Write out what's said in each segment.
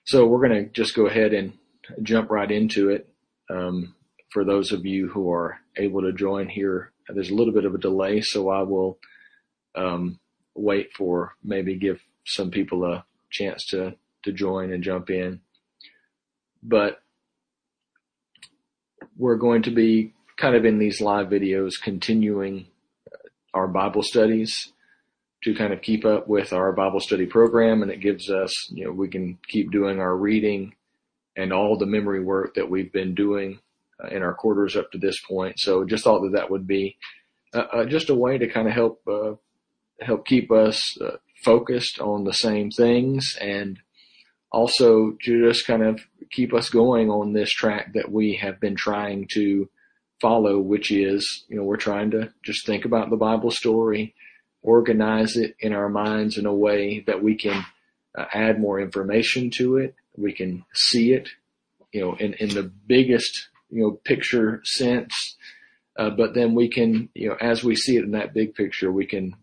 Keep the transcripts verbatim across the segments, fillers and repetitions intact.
So we're going to just go ahead and jump right into it. Um, for those of you who are able to join here, there's a little bit of a delay, so I will um, wait for maybe give some people a chance to, to join and jump in. But we're going to be kind of in these live videos continuing our Bible studies to kind of keep up with our Bible study program, and it gives us, you know, we can keep doing our reading and all the memory work that we've been doing uh, in our quarters up to this point. So just thought that that would be uh, uh, just a way to kind of help uh, help keep us uh, focused on the same things, and also to just kind of keep us going on this track that we have been trying to follow, which is, you know, we're trying to just think about the Bible story, organize it in our minds in a way that we can uh, add more information to it. We can see it, you know, in, in the biggest, you know, picture sense. Uh, but then we can, you know, as we see it in that big picture, we can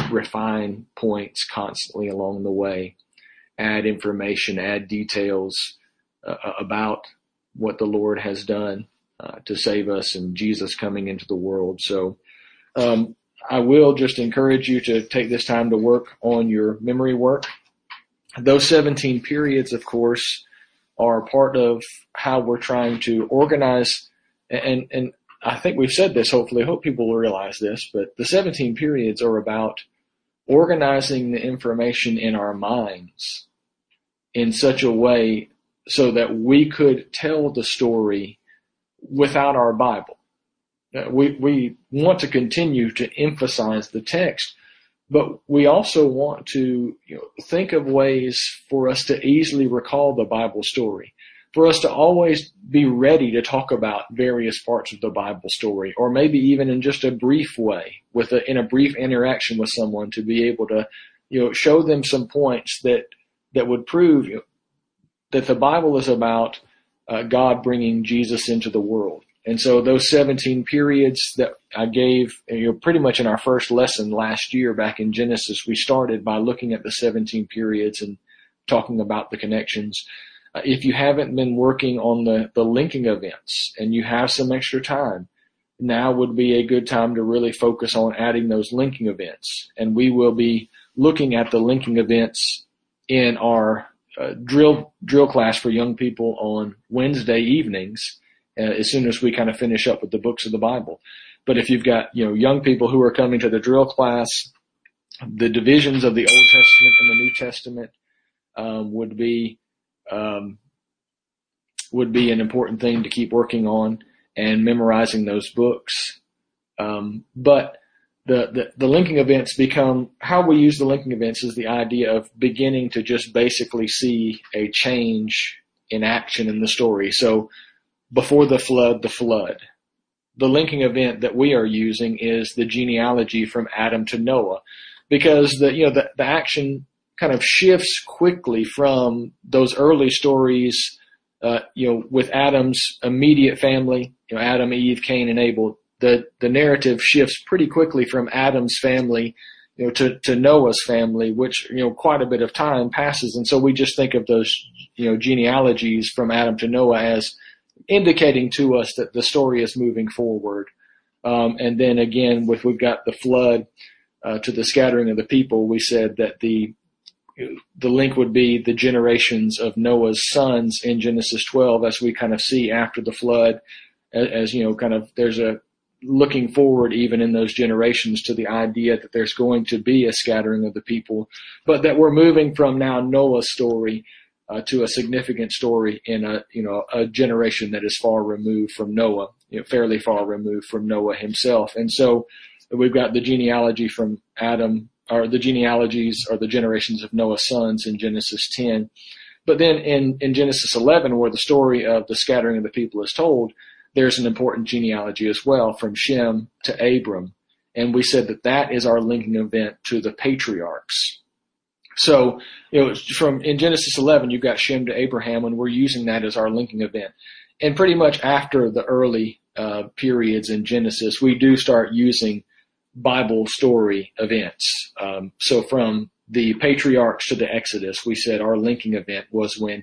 refine points constantly along the way, add information, add details uh, about what the Lord has done uh, to save us and Jesus coming into the world. So um, I will just encourage you to take this time to work on your memory work. Those seventeen periods, of course, are part of how we're trying to organize, and, and I think we've said this, hopefully, I hope people will realize this, but the seventeen periods are about organizing the information in our minds in such a way so that we could tell the story without our Bible. We, we want to continue to emphasize the text, but we also want to, you know, think of ways for us to easily recall the Bible story, for us to always be ready to talk about various parts of the Bible story, or maybe even in just a brief way, with a, in a brief interaction with someone, to be able to, you know, show them some points that that would prove, you know, that the Bible is about uh, God bringing Jesus into the world. And so those seventeen periods that I gave, you know, pretty much in our first lesson last year back in Genesis, we started by looking at the seventeen periods and talking about the connections. Uh, if you haven't been working on the, the linking events and you have some extra time, now would be a good time to really focus on adding those linking events. And we will be looking at the linking events in our uh, drill drill class for young people on Wednesday evenings, Uh, as soon as we kind of finish up with the books of the Bible. But if you've got, you know, young people who are coming to the drill class, the divisions of the Old Testament and the New Testament um, would be um, would be an important thing to keep working on and memorizing those books. Um, but the, the the linking events become, how we use the linking events is the idea of beginning to just basically see a change in action in the story. So before the flood, the flood. The linking event that we are using is the genealogy from Adam to Noah, because the, you know, the, the action kind of shifts quickly from those early stories, uh, you know, with Adam's immediate family, you know, Adam, Eve, Cain, and Abel. The, the narrative shifts pretty quickly from Adam's family, you know, to, to Noah's family, which, you know, quite a bit of time passes. And so we just think of those, you know, genealogies from Adam to Noah as indicating to us that the story is moving forward. Um, and then again, with we've got the flood uh, to the scattering of the people, we said that the the link would be the generations of Noah's sons in Genesis twelve, as we kind of see after the flood, as, as you know, kind of there's a looking forward even in those generations to the idea that there's going to be a scattering of the people, but that we're moving from now Noah's story Uh, to a significant story in a, you know, a generation that is far removed from Noah, you know, fairly far removed from Noah himself. And so we've got the genealogy from Adam, or the genealogies or the generations of Noah's sons in Genesis ten. But then in, in Genesis eleven, where the story of the scattering of the people is told, there's an important genealogy as well from Shem to Abram. And we said that that is our linking event to the patriarchs. So, you know, from in Genesis eleven, you've got Shem to Abraham, and we're using that as our linking event. And pretty much after the early uh, periods in Genesis, we do start using Bible story events. Um, so from the patriarchs to the Exodus, we said our linking event was when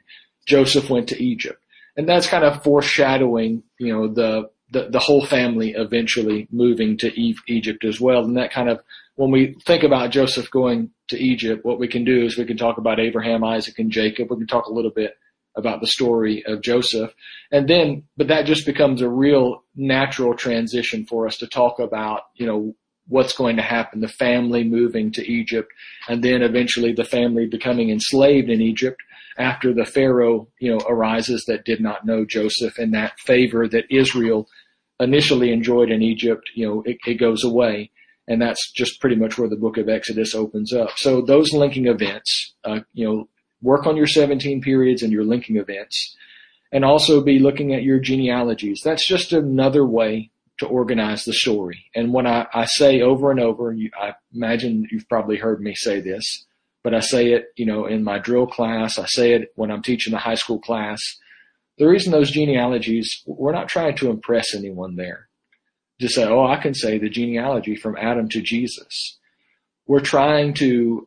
Joseph went to Egypt. And that's kind of foreshadowing, you know, the, the, the whole family eventually moving to Egypt as well. And that kind of, when we think about Joseph going to Egypt, what we can do is we can talk about Abraham, Isaac, and Jacob. We can talk a little bit about the story of Joseph. And then, but that just becomes a real natural transition for us to talk about, you know, what's going to happen, the family moving to Egypt, and then eventually the family becoming enslaved in Egypt after the Pharaoh, you know, arises that did not know Joseph, and that favor that Israel initially enjoyed in Egypt, you know, it, it goes away. And that's just pretty much where the book of Exodus opens up. So those linking events, uh, you know, work on your seventeen periods and your linking events, and also be looking at your genealogies. That's just another way to organize the story. And when I, I say over and over, you, I imagine you've probably heard me say this, but I say it, you know, in my drill class. I say it when I'm teaching a high school class. The reason those genealogies, we're not trying to impress anyone there. Just say, oh, I can say the genealogy from Adam to Jesus. We're trying to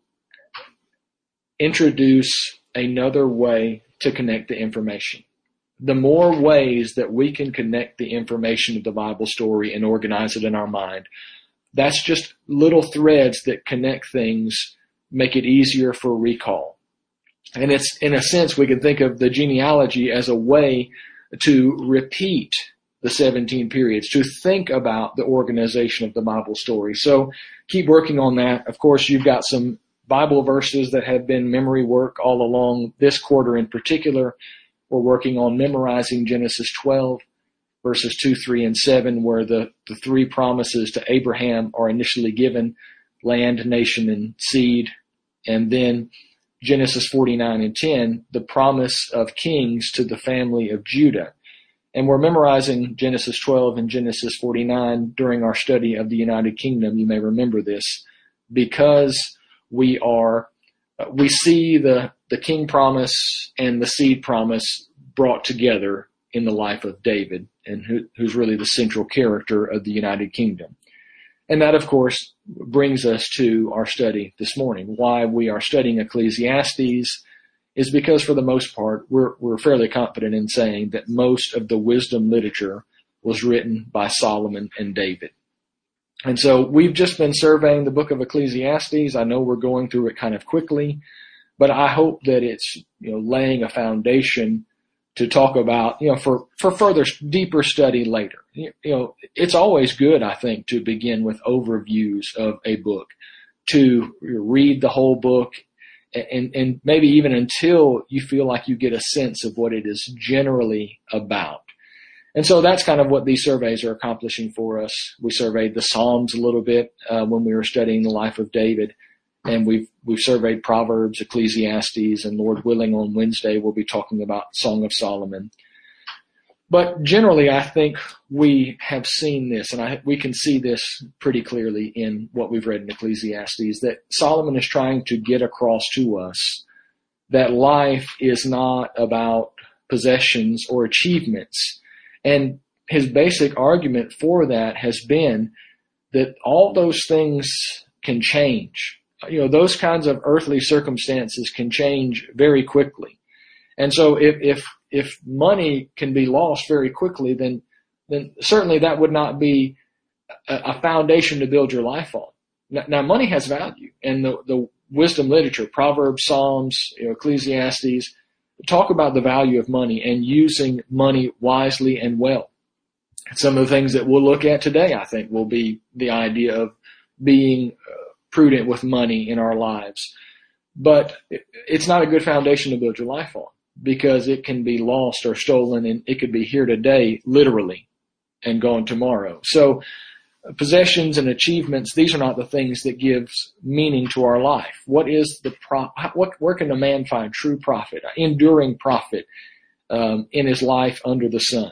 introduce another way to connect the information. The more ways that we can connect the information of the Bible story and organize it in our mind, that's just little threads that connect things, make it easier for recall. And it's, in a sense, we can think of the genealogy as a way to repeat the seventeen periods, to think about the organization of the Bible story. So keep working on that. Of course, you've got some Bible verses that have been memory work all along this quarter in particular. We're working on memorizing Genesis twelve, verses two, three, and seven, where the, the three promises to Abraham are initially given: land, nation, and seed. And then Genesis forty-nine and ten, the promise of kings to the family of Judah. And we're memorizing Genesis twelve and Genesis forty-nine during our study of the United Kingdom. You may remember this, because we are, we see the, the king promise and the seed promise brought together in the life of David, and who, who's really the central character of the United Kingdom. And that, of course, brings us to our study this morning. Why we are studying Ecclesiastes is because, for the most part, we're, we're fairly confident in saying that most of the wisdom literature was written by Solomon and David. And so we've just been surveying the book of Ecclesiastes. I know we're going through it kind of quickly, but I hope that it's, you know, laying a foundation to talk about, you know, for, for further deeper study later. You, you know, it's always good, I think, to begin with overviews of a book, to read the whole book, and, and maybe even until you feel like you get a sense of what it is generally about. And so that's kind of what these surveys are accomplishing for us. We surveyed the Psalms a little bit uh, when we were studying the life of David, and we've we've surveyed Proverbs, Ecclesiastes, and Lord willing, on Wednesday we'll be talking about Song of Solomon. But generally, I think we have seen this, and I, we can see this pretty clearly in what we've read in Ecclesiastes, that Solomon is trying to get across to us that life is not about possessions or achievements. And his basic argument for that has been that all those things can change. You know, those kinds of earthly circumstances can change very quickly. And so if, if, if money can be lost very quickly, then, then certainly that would not be a, a foundation to build your life on. Now, now money has value, and the, the wisdom literature, Proverbs, Psalms, you know, Ecclesiastes, talk about the value of money and using money wisely and well. Some of the things that we'll look at today, I think, will be the idea of being uh, prudent with money in our lives. But it's not a good foundation to build your life on, because it can be lost or stolen, and it could be here today, literally, and gone tomorrow. So possessions and achievements, these are not the things that gives meaning to our life. What is the pro- what, where can a man find true profit, enduring profit um, in his life under the sun?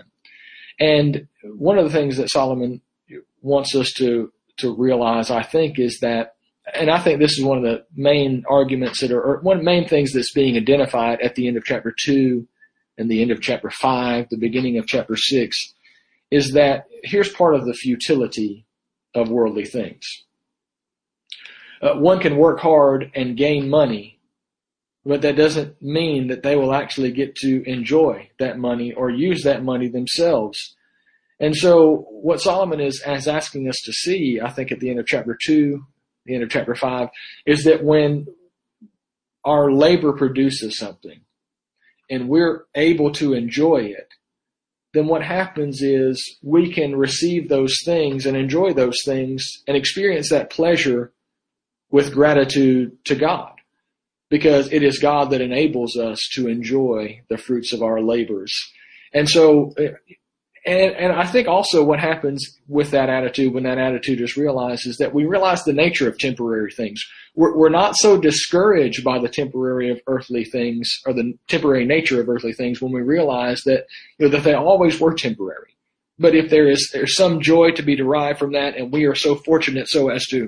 And one of the things that Solomon wants us to, to realize, I think, is that, and I think this is one of the main arguments that are, or one of the main things that's being identified at the end of chapter two and the end of chapter five, the beginning of chapter six, is that here's part of the futility of worldly things. Uh, one can work hard and gain money but that doesn't mean that they will actually get to enjoy that money or use that money themselves. And so what Solomon is, is asking us to see, I think at the end of chapter two, the end of chapter five, is that when our labor produces something and we're able to enjoy it, then what happens is we can receive those things and enjoy those things and experience that pleasure with gratitude to God, because it is God that enables us to enjoy the fruits of our labors. And so, and, and I think also what happens with that attitude, when that attitude is realized, is that we realize the nature of temporary things. We're, we're not so discouraged by the temporary of earthly things, or the temporary nature of earthly things, when we realize that, you know, that they always were temporary. But if there is, there's some joy to be derived from that, and we are so fortunate so as to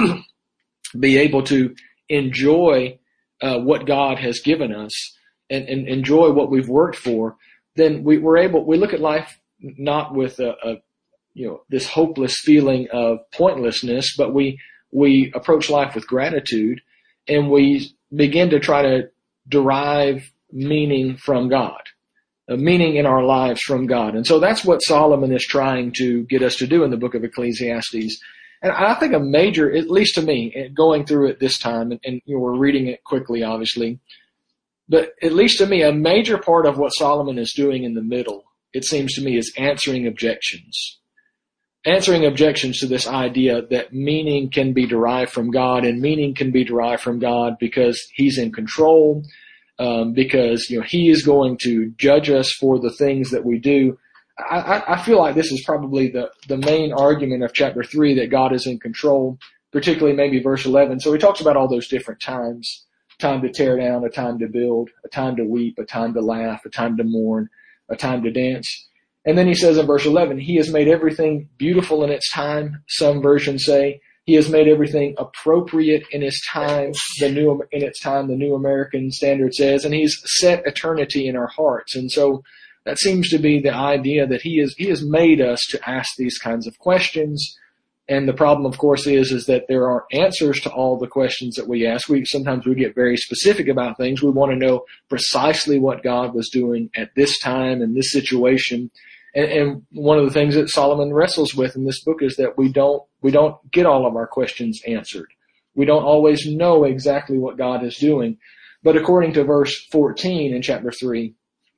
be able to enjoy uh, what God has given us and, and enjoy what we've worked for, then we, we're able, we look at life not with a, a, you know, this hopeless feeling of pointlessness, but we, we approach life with gratitude, and we begin to try to derive meaning from God, a meaning in our lives from God. And so that's what Solomon is trying to get us to do in the book of Ecclesiastes. And I think a major, at least to me, going through it this time, and, and you know, we're reading it quickly, obviously, but at least to me, a major part of what Solomon is doing in the middle, it seems to me, is answering objections. Answering objections to this idea that meaning can be derived from God, and meaning can be derived from God because He's in control, um, because, you know, He is going to judge us for the things that we do. I, I feel like this is probably the, the main argument of chapter three, that God is in control, particularly maybe verse eleven. So he talks about all those different times: time to tear down, a time to build, a time to weep, a time to laugh, a time to mourn, a time to dance. And then he says in verse eleven, He has made everything beautiful in its time. Some versions say He has made everything appropriate in His time. The new, in its time, the New American Standard says, and He's set eternity in our hearts. And so that seems to be the idea that he is, he has made us to ask these kinds of questions. And the problem, of course, is, is that there aren't answers to all the questions that we ask. We, sometimes we get very specific about things. We want to know precisely what God was doing at this time in this situation. And, and one of the things that Solomon wrestles with in this book is that we don't, we don't get all of our questions answered. We don't always know exactly what God is doing. But according to verse fourteen in chapter three,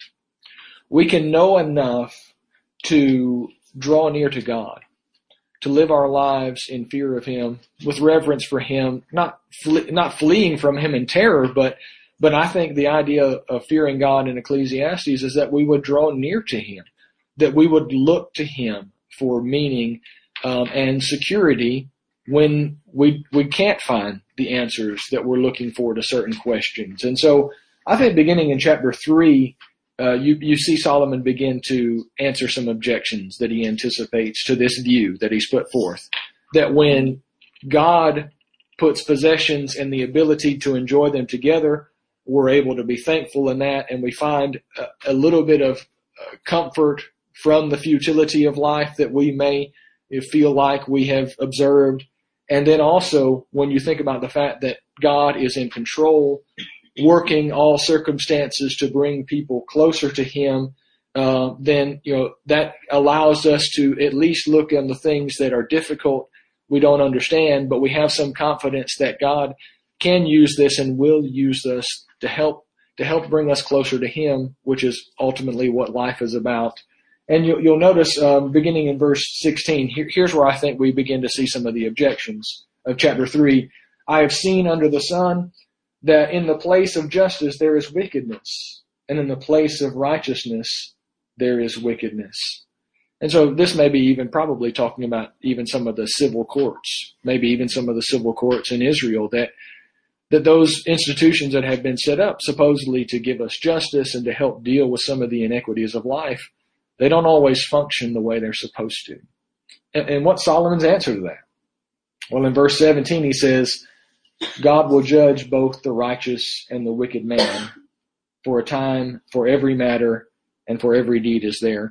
we can know enough to draw near to God, to live our lives in fear of Him, with reverence for Him, not fle- not fleeing from Him in terror, but but I think the idea of fearing God in Ecclesiastes is that we would draw near to Him, that we would look to Him for meaning um, and security when we we can't find the answers that we're looking for to certain questions. And so I think beginning in chapter three, Uh, you, you see Solomon begin to answer some objections that he anticipates to this view that he's put forth. That when God puts possessions and the ability to enjoy them together, we're able to be thankful in that, and we find a, a little bit of uh, comfort from the futility of life that we may feel like we have observed. And then also, when you think about the fact that God is in control, working all circumstances to bring people closer to Him, uh, then, you know, that allows us to at least look on the things that are difficult, we don't understand, but we have some confidence that God can use this and will use us to help, to help bring us closer to Him, which is ultimately what life is about. And you, you'll notice, um, beginning in verse sixteen, here, here's where I think we begin to see some of the objections of chapter three. I have seen under the sun that in the place of justice there is wickedness, and in the place of righteousness there is wickedness. And so this may be even probably talking about even some of the civil courts, maybe even some of the civil courts in Israel, that that those institutions that have been set up supposedly to give us justice and to help deal with some of the inequities of life, they don't always function the way they're supposed to. And, and what's Solomon's answer to that? Well, in verse seventeen he says, God will judge both the righteous and the wicked man, for a time, for every matter, and for every deed is there.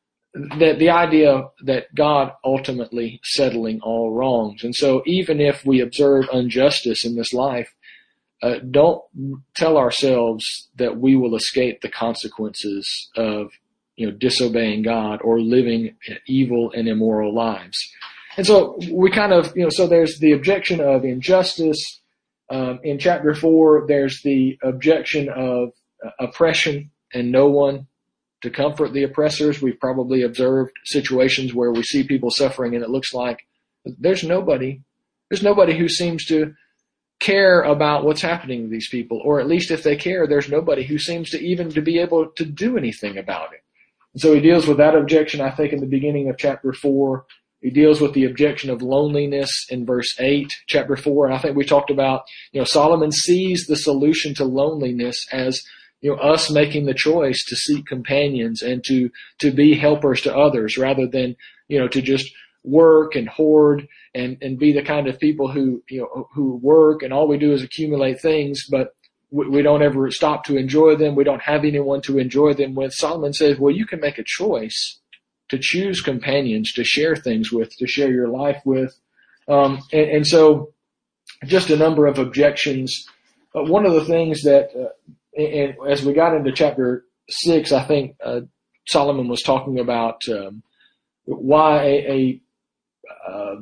That the idea that God ultimately settling all wrongs. And so even if we observe injustice in this life, uh, don't tell ourselves that we will escape the consequences of, you know, disobeying God or living evil and immoral lives. And so we kind of, you know, so there's the objection of injustice. Um, in chapter four, there's the objection of uh, oppression and no one to comfort the oppressors. We've probably observed situations where we see people suffering and it looks like there's nobody, there's nobody who seems to care about what's happening to these people, or at least if they care, there's nobody who seems to even to be able to do anything about it. And so he deals with that objection, I think, in the beginning of chapter four. He deals with the objection of loneliness in verse eight, chapter four. And I think we talked about, you know, Solomon sees the solution to loneliness as, you know, us making the choice to seek companions and to, to be helpers to others rather than, you know, to just work and hoard and, and be the kind of people who, you know, who work and all we do is accumulate things, but we, we don't ever stop to enjoy them. We don't have anyone to enjoy them with. Solomon says, well, you can make a choice to choose companions, to share things with, to share your life with. Um, and, and so just a number of objections. Uh, one of the things that, uh, and as we got into chapter six, I think uh, Solomon was talking about um, why a, a uh,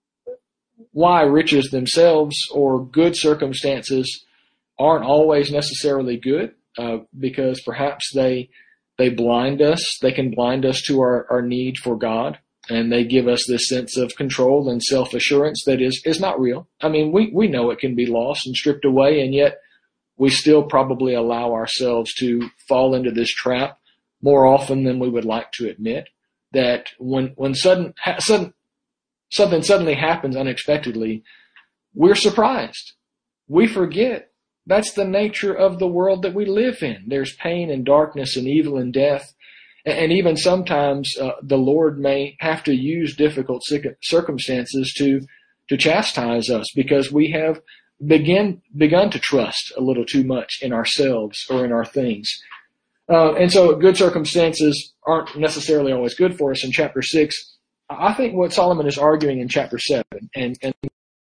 why riches themselves or good circumstances aren't always necessarily good, uh, because perhaps they they blind us. They can blind us to our, our need for God, and they give us this sense of control and self-assurance that is is not real. I mean, we we know it can be lost and stripped away, and yet we still probably allow ourselves to fall into this trap more often than we would like to admit. That when when sudden sudden something suddenly happens unexpectedly, we're surprised. We forget. That's the nature of the world that we live in. There's pain and darkness and evil and death. And even sometimes uh, the Lord may have to use difficult circumstances to to chastise us because we have begin begun to trust a little too much in ourselves or in our things. Uh, and so good circumstances aren't necessarily always good for us in chapter six. I think what Solomon is arguing in chapter seven and, and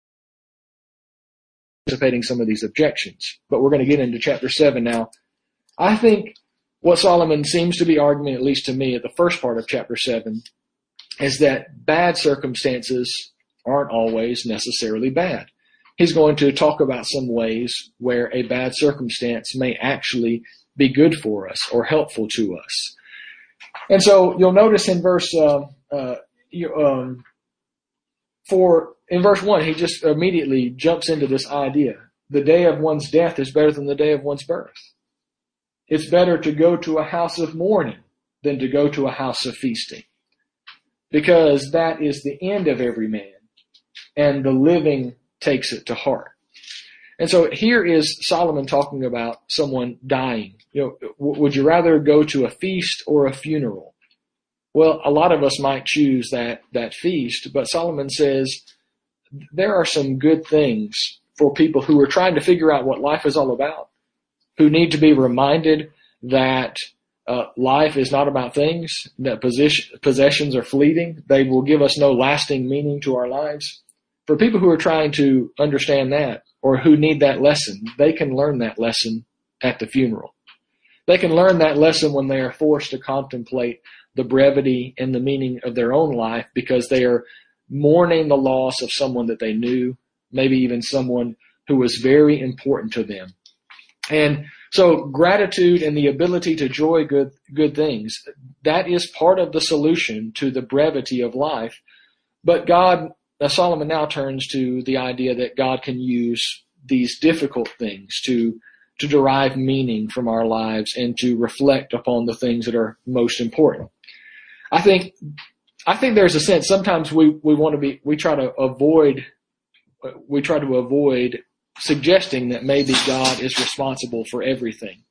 anticipating some of these objections, but we're going to get into chapter seven now. I think what Solomon seems to be arguing, at least to me, at the first part of chapter seven, is that bad circumstances aren't always necessarily bad. He's going to talk about some ways where a bad circumstance may actually be good for us or helpful to us. And so you'll notice in verse uh, uh, you, um, for in verse one, he just immediately jumps into this idea. The day of one's death is better than the day of one's birth. It's better to go to a house of mourning than to go to a house of feasting, because that is the end of every man, and the living takes it to heart. And so here is Solomon talking about someone dying. You know, w- would you rather go to a feast or a funeral? Well, a lot of us might choose that, that feast, but Solomon says there are some good things for people who are trying to figure out what life is all about, who need to be reminded that uh, life is not about things, that position, possessions are fleeting. They will give us no lasting meaning to our lives. For people who are trying to understand that, or who need that lesson, they can learn that lesson at the funeral. They can learn that lesson when they are forced to contemplate the brevity and the meaning of their own life because they are mourning the loss of someone that they knew, maybe even someone who was very important to them. And so gratitude and the ability to enjoy good, good things, that is part of the solution to the brevity of life. But God, uh, Solomon now turns to the idea that God can use these difficult things to to derive meaning from our lives and to reflect upon the things that are most important. I think, I think there's a sense sometimes we, we want to be, we try to avoid, we try to avoid suggesting that maybe God is responsible for everything.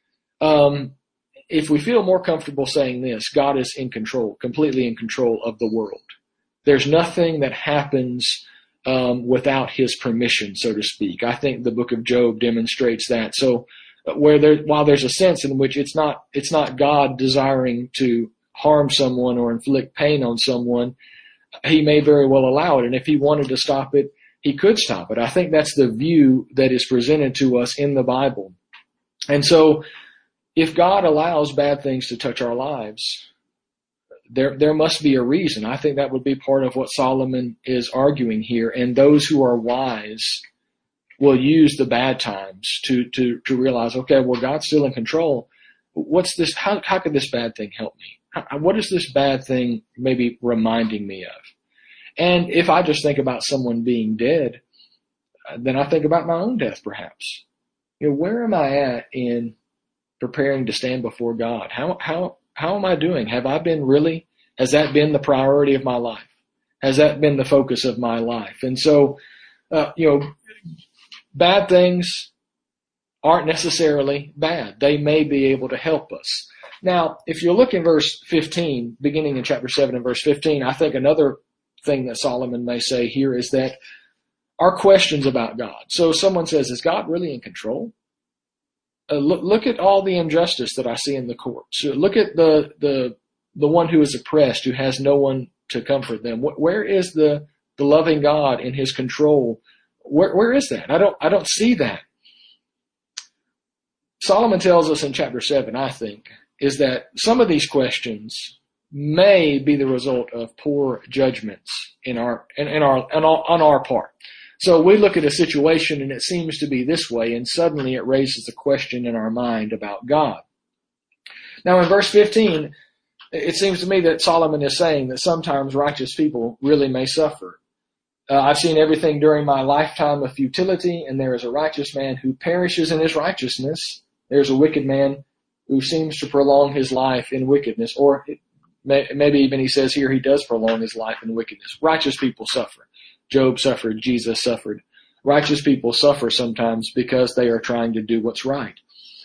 Um, if we feel more comfortable saying this, God is in control, completely in control of the world. There's nothing that happens Um, without his permission, so to speak. I think the book of Job demonstrates that. So where there, while there's a sense in which it's not, it's not God desiring to harm someone or inflict pain on someone, he may very well allow it. And if he wanted to stop it, he could stop it. I think that's the view that is presented to us in the Bible. And so if God allows bad things to touch our lives, there there must be a reason. I think that would be part of what Solomon is arguing here. And those who are wise will use the bad times to to to realize, okay, well, God's still in control. What's this? How how could this bad thing help me? How, what is this bad thing maybe reminding me of? And if I just think about someone being dead, then I think about my own death, perhaps. You know, where am I at in preparing to stand before God? How how how am I doing? Have I been really? Has that been the priority of my life? Has that been the focus of my life? And so, uh, you know, bad things aren't necessarily bad. They may be able to help us. Now, if you look in verse fifteen, beginning in chapter seven and verse fifteen, I think another thing that Solomon may say here is that our questions about God. So someone says, is God really in control? Uh, look, look at all the injustice that I see in the courts. Look at the, the, the one who is oppressed, who has no one to comfort them. Where is the, the loving God in his control? Where, where is that? I don't, I don't see that. Solomon tells us in chapter seven, I think, is that some of these questions may be the result of poor judgments in our, in, in our, in our, on our part. So we look at a situation and it seems to be this way, and suddenly it raises a question in our mind about God. Now in verse fifteen, it seems to me that Solomon is saying that sometimes righteous people really may suffer. Uh, I've seen everything during my lifetime of futility, and there is a righteous man who perishes in his righteousness. There's a wicked man who seems to prolong his life in wickedness, or may, maybe even he says here he does prolong his life in wickedness. Righteous people suffer. Job suffered. Jesus suffered. Righteous people suffer sometimes because they are trying to do what's right.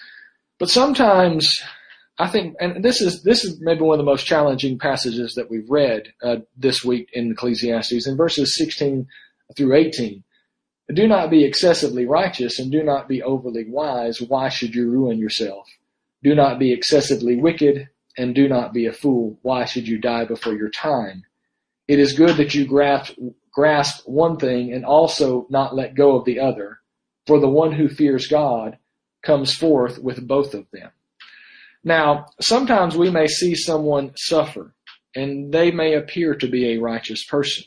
But sometimes, I think, and this is this is maybe one of the most challenging passages that we've read uh, this week in Ecclesiastes, in verses sixteen through eighteen. Do not be excessively righteous and do not be overly wise. Why should you ruin yourself? Do not be excessively wicked and do not be a fool. Why should you die before your time? It is good that you grasp, grasp one thing and also not let go of the other. For the one who fears God comes forth with both of them. Now, sometimes we may see someone suffer and they may appear to be a righteous person.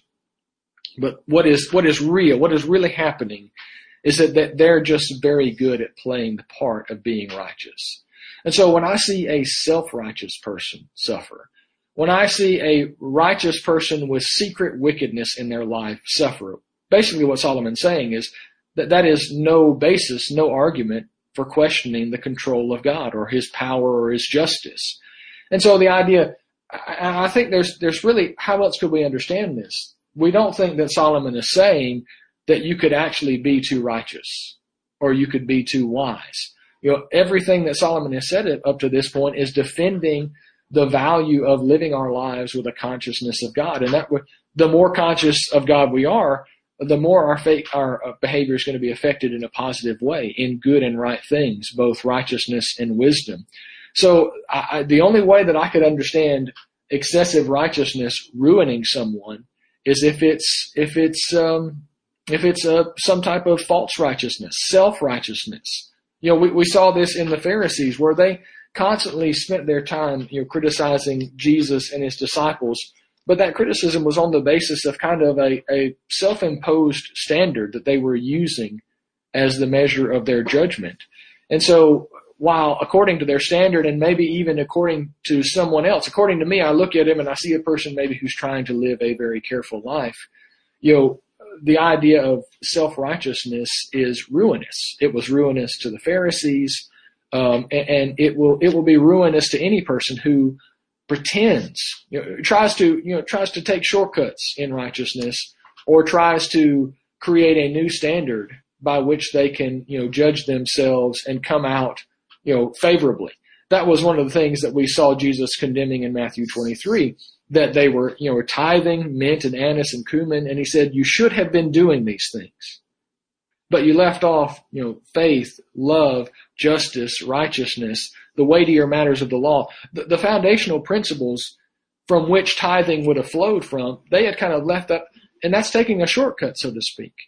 But what is, what is real, what is really happening is that, that they're just very good at playing the part of being righteous. And so when I see a self-righteous person suffer, when I see a righteous person with secret wickedness in their life suffer, basically what Solomon's saying is that that is no basis, no argument for questioning the control of God or his power or his justice. And so the idea, I, I think there's, there's really, how else could we understand this? We don't think that Solomon is saying that you could actually be too righteous or you could be too wise. You know, everything that Solomon has said up to this point is defending the value of living our lives with a consciousness of God. And that the more conscious of God we are, the more our faith, our behavior is going to be affected in a positive way, in good and right things, both righteousness and wisdom. So I, the only way that I could understand excessive righteousness ruining someone is if it's if it's um, if it's a some type of false righteousness, self-righteousness. You know, we, we saw this in the Pharisees where they constantly spent their time, you know, criticizing Jesus and his disciples. But that criticism was on the basis of kind of a, a self-imposed standard that they were using as the measure of their judgment. And so while according to their standard and maybe even according to someone else, according to me, I look at him and I see a person maybe who's trying to live a very careful life. You know, the idea of self-righteousness is ruinous. It was ruinous to the Pharisees, um, and, and it will it will be ruinous to any person who pretends, you know, tries to you know tries to take shortcuts in righteousness, or tries to create a new standard by which they can you know judge themselves and come out you know favorably. That was one of the things that we saw Jesus condemning in Matthew twenty-three. That they were, you know, tithing mint and anise and cumin, and he said, you should have been doing these things. But you left off, you know, faith, love, justice, righteousness, the weightier matters of the law. The, the foundational principles from which tithing would have flowed from, they had kind of left that, and that's taking a shortcut, so to speak.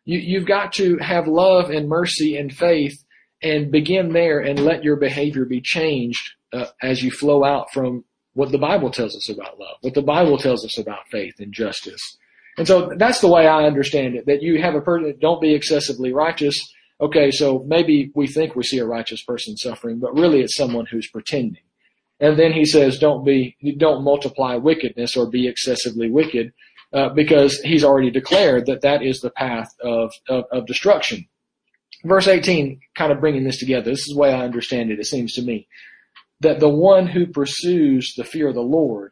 You, you've got to have love and mercy and faith and begin there and let your behavior be changed uh, as you flow out from what the Bible tells us about love, what the Bible tells us about faith and justice. And so that's the way I understand it, that you have a person, don't be excessively righteous. Okay, so maybe we think we see a righteous person suffering, but really it's someone who's pretending. And then he says, don't be, don't multiply wickedness or be excessively wicked, uh, because he's already declared that that is the path of, of, of destruction. Verse eighteen, kind of bringing this together. This is the way I understand it, it seems to me, that the one who pursues the fear of the Lord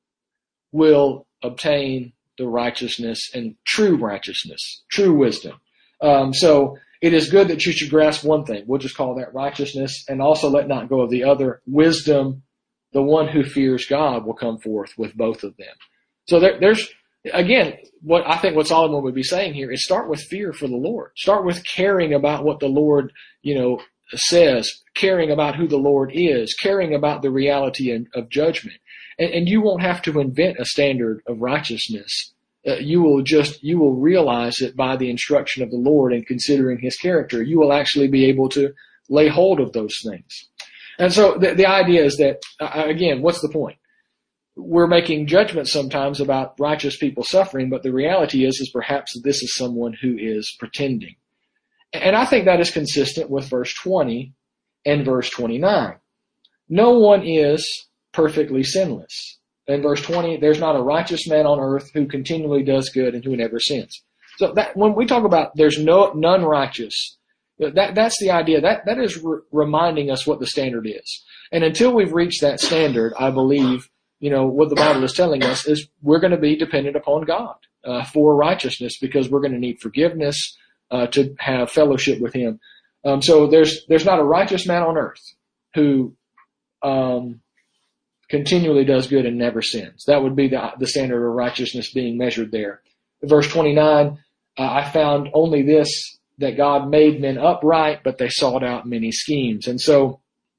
will obtain the righteousness and true righteousness, true wisdom. Um, so it is good that you should grasp one thing. We'll just call that righteousness, and also let not go of the other, wisdom. The one who fears God will come forth with both of them. So there, there's, again, what I think what Solomon would be saying here is start with fear for the Lord. Start with caring about what the Lord, you know, says, caring about who the Lord is, caring about the reality of, of judgment. And, and you won't have to invent a standard of righteousness. Uh, you will just, you will realize it by the instruction of the Lord and considering his character. You will actually be able to lay hold of those things. And so the, the idea is that, uh, again, what's the point? We're making judgments sometimes about righteous people suffering, but the reality is, is perhaps this is someone who is pretending. And I think that is consistent with verse twenty and verse twenty-nine. No one is perfectly sinless. In verse twenty, there's not a righteous man on earth who continually does good and who never sins. So that when we talk about there's no none righteous, that that's the idea. That that is re- reminding us what the standard is. And until we've reached that standard, I believe, you know, what the Bible is telling us is we're going to be dependent upon God uh, for righteousness, because we're going to need forgiveness uh, to have fellowship with him. Um, so there's there's not a righteous man on earth who um, continually does good and never sins. That would be the, the standard of righteousness being measured there. Verse twenty-nine, uh, I found only this, that God made men upright, but they sought out many schemes. And so,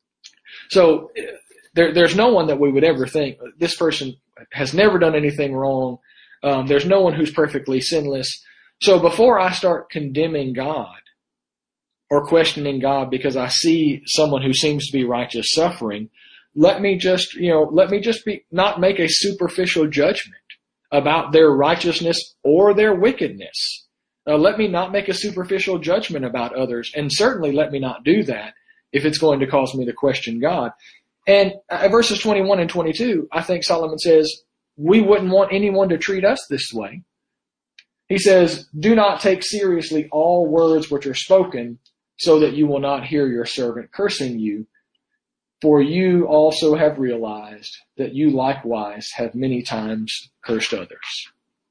so there, there's no one that we would ever think, this person has never done anything wrong. Um, there's no one who's perfectly sinless. So before I start condemning God or questioning God because I see someone who seems to be righteous suffering, let me just, you know, let me just be, not make a superficial judgment about their righteousness or their wickedness. Uh, let me not make a superficial judgment about others, and certainly let me not do that if it's going to cause me to question God. And uh, verses twenty-one and twenty-two, I think Solomon says, we wouldn't want anyone to treat us this way. He says, do not take seriously all words which are spoken, so that you will not hear your servant cursing you. For you also have realized that you likewise have many times cursed others.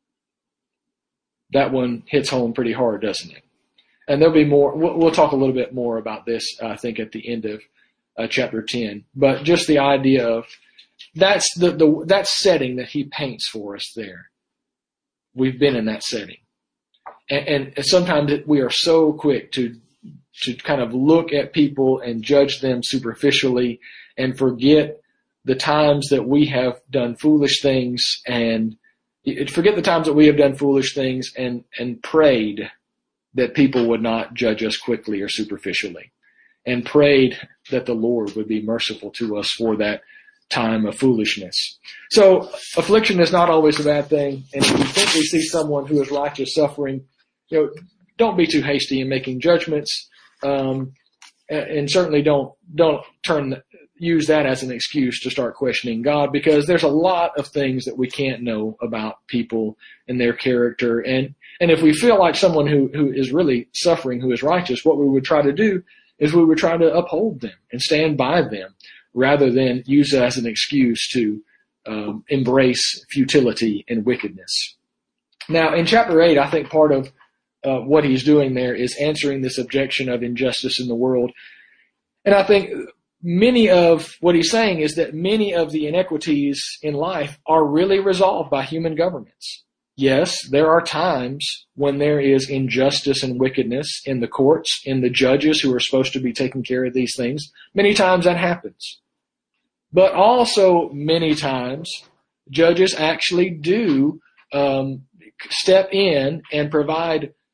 That one hits home pretty hard, doesn't it? And there'll be more. We'll, we'll talk a little bit more about this, I think, at the end of uh, chapter ten. But just the idea of that's the, the that setting that he paints for us there. We've been in that setting, and, and sometimes we are so quick to to kind of look at people and judge them superficially, and forget the times that we have done foolish things and. Forget the times that we have done foolish things and, and prayed that people would not judge us quickly or superficially, and prayed that the Lord would be merciful to us for that time of foolishness. So affliction is not always a bad thing. And if you think we see someone who is righteous suffering, you know, don't be too hasty in making judgments. Um, and, and certainly don't, don't turn the, use that as an excuse to start questioning God, because there's a lot of things that we can't know about people and their character. And, and if we feel like someone who, who is really suffering, who is righteous, what we would try to do is we would try to uphold them and stand by them rather than use it as an excuse to um, embrace futility and wickedness. Now, in chapter eight, I think part of uh, what he's doing there is answering this objection of injustice in the world. And I think many of what he's saying is that many of the inequities in life are really resolved by human governments. Yes, there are times when there is injustice and wickedness in the courts, in the judges who are supposed to be taking care of these things. Many times that happens. But also many times judges actually do um, step in and provide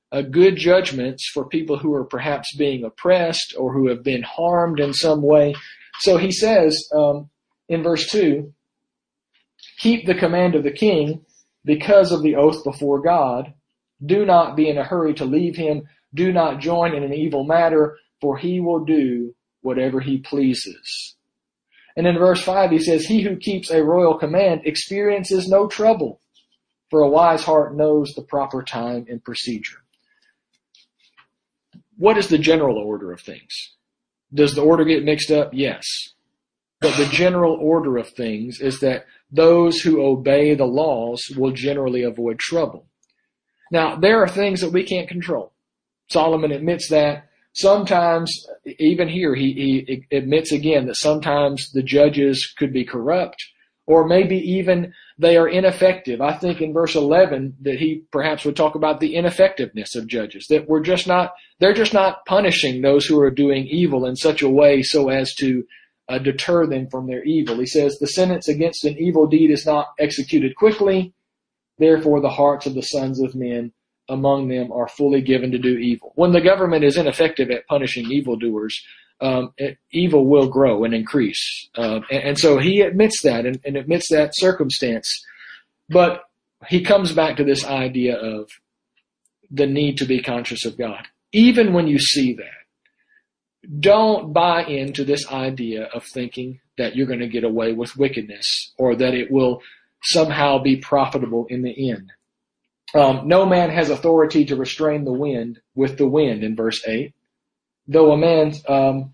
uh, good judgments for people who are perhaps being oppressed or who have been harmed in some way. So he says um, in verse two, keep the command of the king because of the oath before God. Do not be in a hurry to leave him. Do not join in an evil matter, for he will do whatever he pleases. And in verse five, he says, he who keeps a royal command experiences no trouble, for a wise heart knows the proper time and procedure. What is the general order of things? Does the order get mixed up? Yes. But the general order of things is that those who obey the laws will generally avoid trouble. Now, there are things that we can't control. Solomon admits that. Sometimes, even here, he, he admits again that sometimes the judges could be corrupt, or maybe even they are ineffective. I think in verse eleven that he perhaps would talk about the ineffectiveness of judges, that we're just not, they're just not punishing those who are doing evil in such a way so as to uh, deter them from their evil. He says, the sentence against an evil deed is not executed quickly, therefore the hearts of the sons of men among them are fully given to do evil. When the government is ineffective at punishing evildoers, um, it, evil will grow and increase. Uh, and, and so he admits that and, and admits that circumstance. But he comes back to this idea of the need to be conscious of God. Even when you see that, don't buy into this idea of thinking that you're going to get away with wickedness or that it will somehow be profitable in the end. Um, no man has authority to restrain the wind with the wind in verse eight, though a man, um,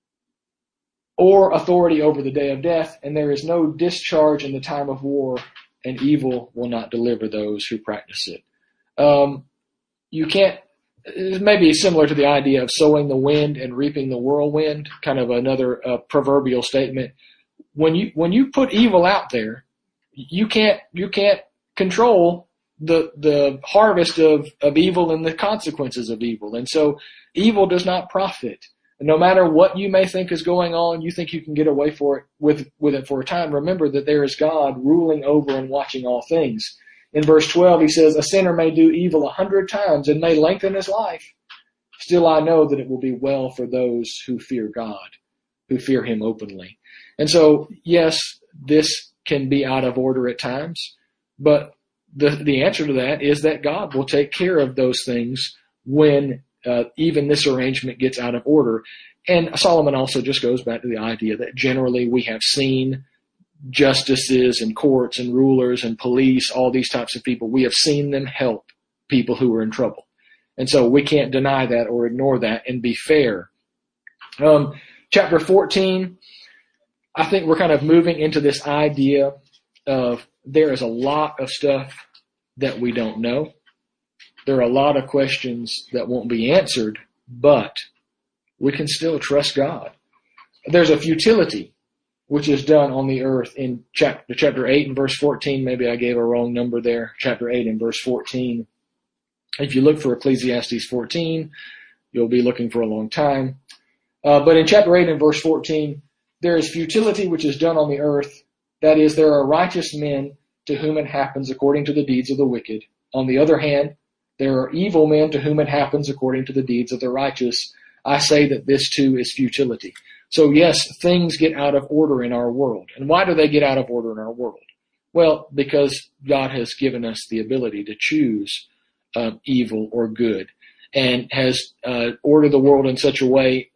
or authority over the day of death, and there is no discharge in the time of war, and evil will not deliver those who practice it. Um, you can't, it may be similar to the idea of sowing the wind and reaping the whirlwind, kind of another uh, proverbial statement. When you, when you put evil out there, you can't, you can't control the the harvest of, of evil and the consequences of evil. And so evil does not profit. And no matter what you may think is going on, you think you can get away for it with, with it for a time. Remember that there is God ruling over and watching all things. In verse twelve, he says, a sinner may do evil a hundred times and may lengthen his life. Still I know that it will be well for those who fear God, who fear him openly. And so, yes, this can be out of order at times, but The, the answer to that is that God will take care of those things when uh, even this arrangement gets out of order. And Solomon also just goes back to the idea that generally we have seen justices and courts and rulers and police, all these types of people, we have seen them help people who are in trouble. And so we can't deny that or ignore that and be fair. Um, chapter fourteen, I think we're kind of moving into this idea of there is a lot of stuff that we don't know. There are a lot of questions that won't be answered, but we can still trust God. There's a futility which is done on the earth in chapter, chapter eight and verse fourteen. Maybe I gave a wrong number there. Chapter eight and verse fourteen. If you look for Ecclesiastes fourteen, you'll be looking for a long time. Uh, but in chapter eight and verse fourteen, there is futility which is done on the earth. That is, there are righteous men to whom it happens according to the deeds of the wicked. On the other hand, there are evil men to whom it happens according to the deeds of the righteous. I say that this too is futility. So yes, things get out of order in our world. And why do they get out of order in our world? Well, because God has given us the ability to choose uh, evil or good, and has uh, ordered the world in such a way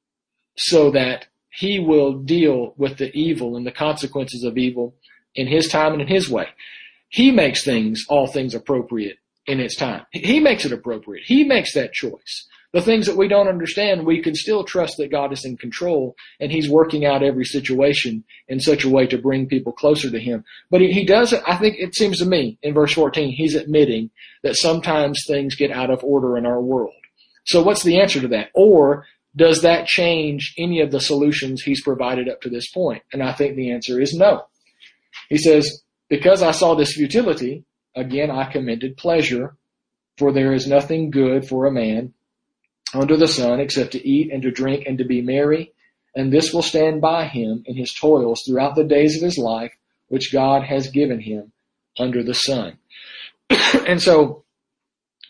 so that he will deal with the evil and the consequences of evil in his time and in his way. He makes things, all things appropriate in its time. He makes it appropriate. He makes that choice. The things that we don't understand, we can still trust that God is in control and he's working out every situation in such a way to bring people closer to him. But he, he does it, I think it seems to me, in verse fourteen, he's admitting that sometimes things get out of order in our world. So what's the answer to that? Or does that change any of the solutions he's provided up to this point? And I think the answer is no. He says, because I saw this futility, again I commended pleasure, for there is nothing good for a man under the sun except to eat and to drink and to be merry, and this will stand by him in his toils throughout the days of his life, which God has given him under the sun. And so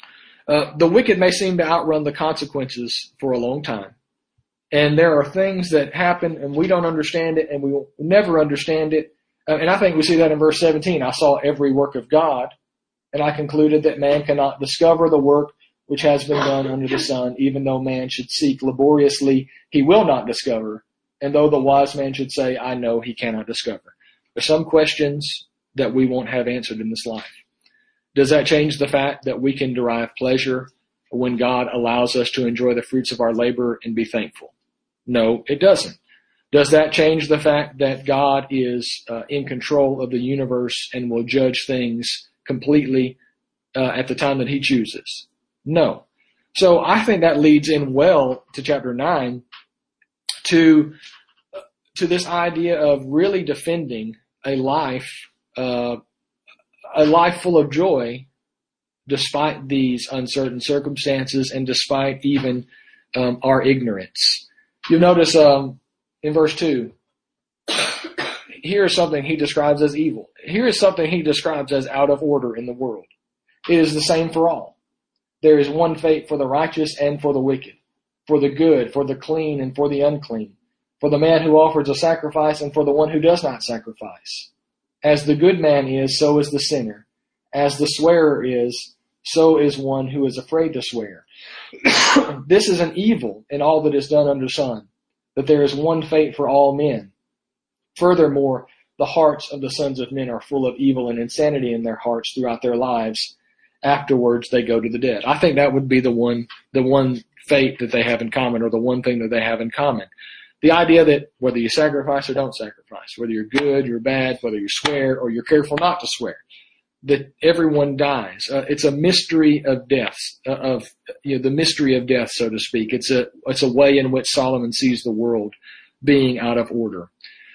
Uh, the wicked may seem to outrun the consequences for a long time. And there are things that happen and we don't understand it and we will never understand it. Uh, and I think we see that in verse seventeen. I saw every work of God, and I concluded that man cannot discover the work which has been done under the sun. Even though man should seek laboriously, he will not discover. And though the wise man should say, I know, he cannot discover. There's some questions that we won't have answered in this life. Does that change the fact that we can derive pleasure when God allows us to enjoy the fruits of our labor and be thankful? No, it doesn't. Does that change the fact that God is uh, in control of the universe and will judge things completely uh, at the time that he chooses? No. So I think that leads in well to chapter nine to, uh, to this idea of really defending a life, uh, a life full of joy despite these uncertain circumstances and despite even um, our ignorance. You'll notice um, in verse two, here is something he describes as evil. Here is something he describes as out of order in the world. It is the same for all. There is one fate for the righteous and for the wicked, for the good, for the clean, and for the unclean, for the man who offers a sacrifice and for the one who does not sacrifice. As the good man is, so is the sinner. As the swearer is, so is one who is afraid to swear. This is an evil in all that is done under sun, that there is one fate for all men. Furthermore, the hearts of the sons of men are full of evil and insanity in their hearts throughout their lives. Afterwards, they go to the dead. I think that would be the one, the one fate that they have in common, or the one thing that they have in common. The idea that whether you sacrifice or don't sacrifice, whether you're good, you're bad, whether you swear or you're careful not to swear, that everyone dies. Uh, it's a mystery of death, uh, of you know, the mystery of death, so to speak. It's a it's a way in which Solomon sees the world being out of order.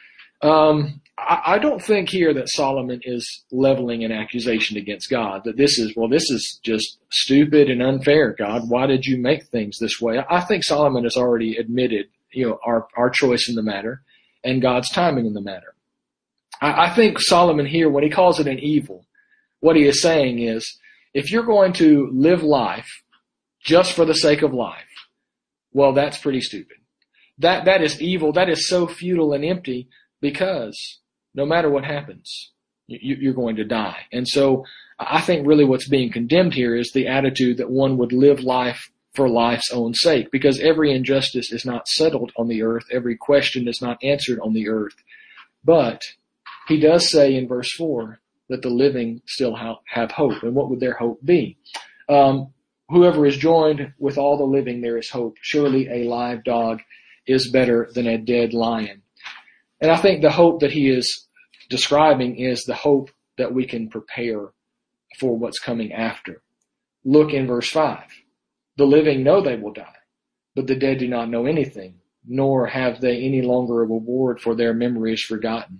Um, I, I don't think here that Solomon is leveling an accusation against God, that this is, well, this is just stupid and unfair, God. Why did you make things this way? I think Solomon has already admitted, you know, our, our choice in the matter and God's timing in the matter. I, I think Solomon here, when he calls it an evil, what he is saying is, if you're going to live life just for the sake of life, well, that's pretty stupid. That, that is evil. That is so futile and empty, because no matter what happens, you, you're going to die. And so I think really what's being condemned here is the attitude that one would live life for life's own sake, because every injustice is not settled on the earth. Every question is not answered on the earth. But he does say in verse four that the living still have hope. And what would their hope be? Um, whoever is joined with all the living, there is hope. Surely a live dog is better than a dead lion. And I think the hope that he is describing is the hope that we can prepare for what's coming after. Look in verse five. The living know they will die, but the dead do not know anything, nor have they any longer a reward, for their memory is forgotten.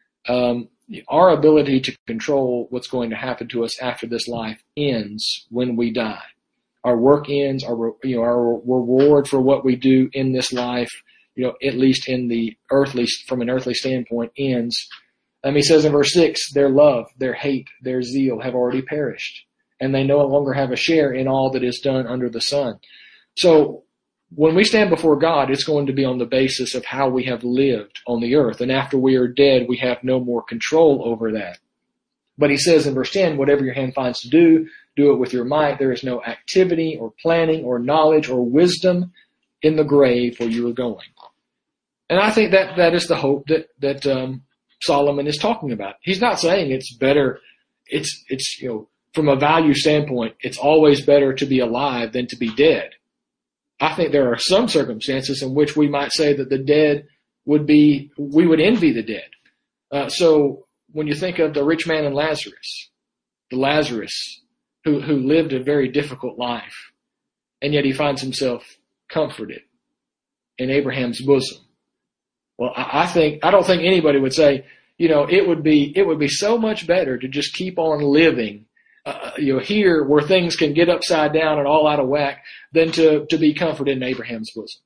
Um, our ability to control what's going to happen to us after this life ends when we die. Our work ends, our, you know, our reward for what we do in this life, you know, at least in the earthly, from an earthly standpoint, ends. Um, he says in verse six, their love, their hate, their zeal have already perished, and they no longer have a share in all that is done under the sun. So when we stand before God, it's going to be on the basis of how we have lived on the earth. And after we are dead, we have no more control over that. But he says in verse ten, whatever your hand finds to do, do it with your might. There is no activity or planning or knowledge or wisdom in the grave where you are going. And I think that that is the hope that, that, um, Solomon is talking about. He's not saying it's better. It's, it's, you know, from a value standpoint, it's always better to be alive than to be dead. I think there are some circumstances in which we might say that the dead would be, we would envy the dead. Uh, so when you think of the rich man and Lazarus, the Lazarus who, who lived a very difficult life, and yet he finds himself comforted in Abraham's bosom. Well, I, I think, I don't think anybody would say, you know, it would be, it would be so much better to just keep on living Uh, you know, here where things can get upside down and all out of whack, than to, to be comforted in Abraham's bosom.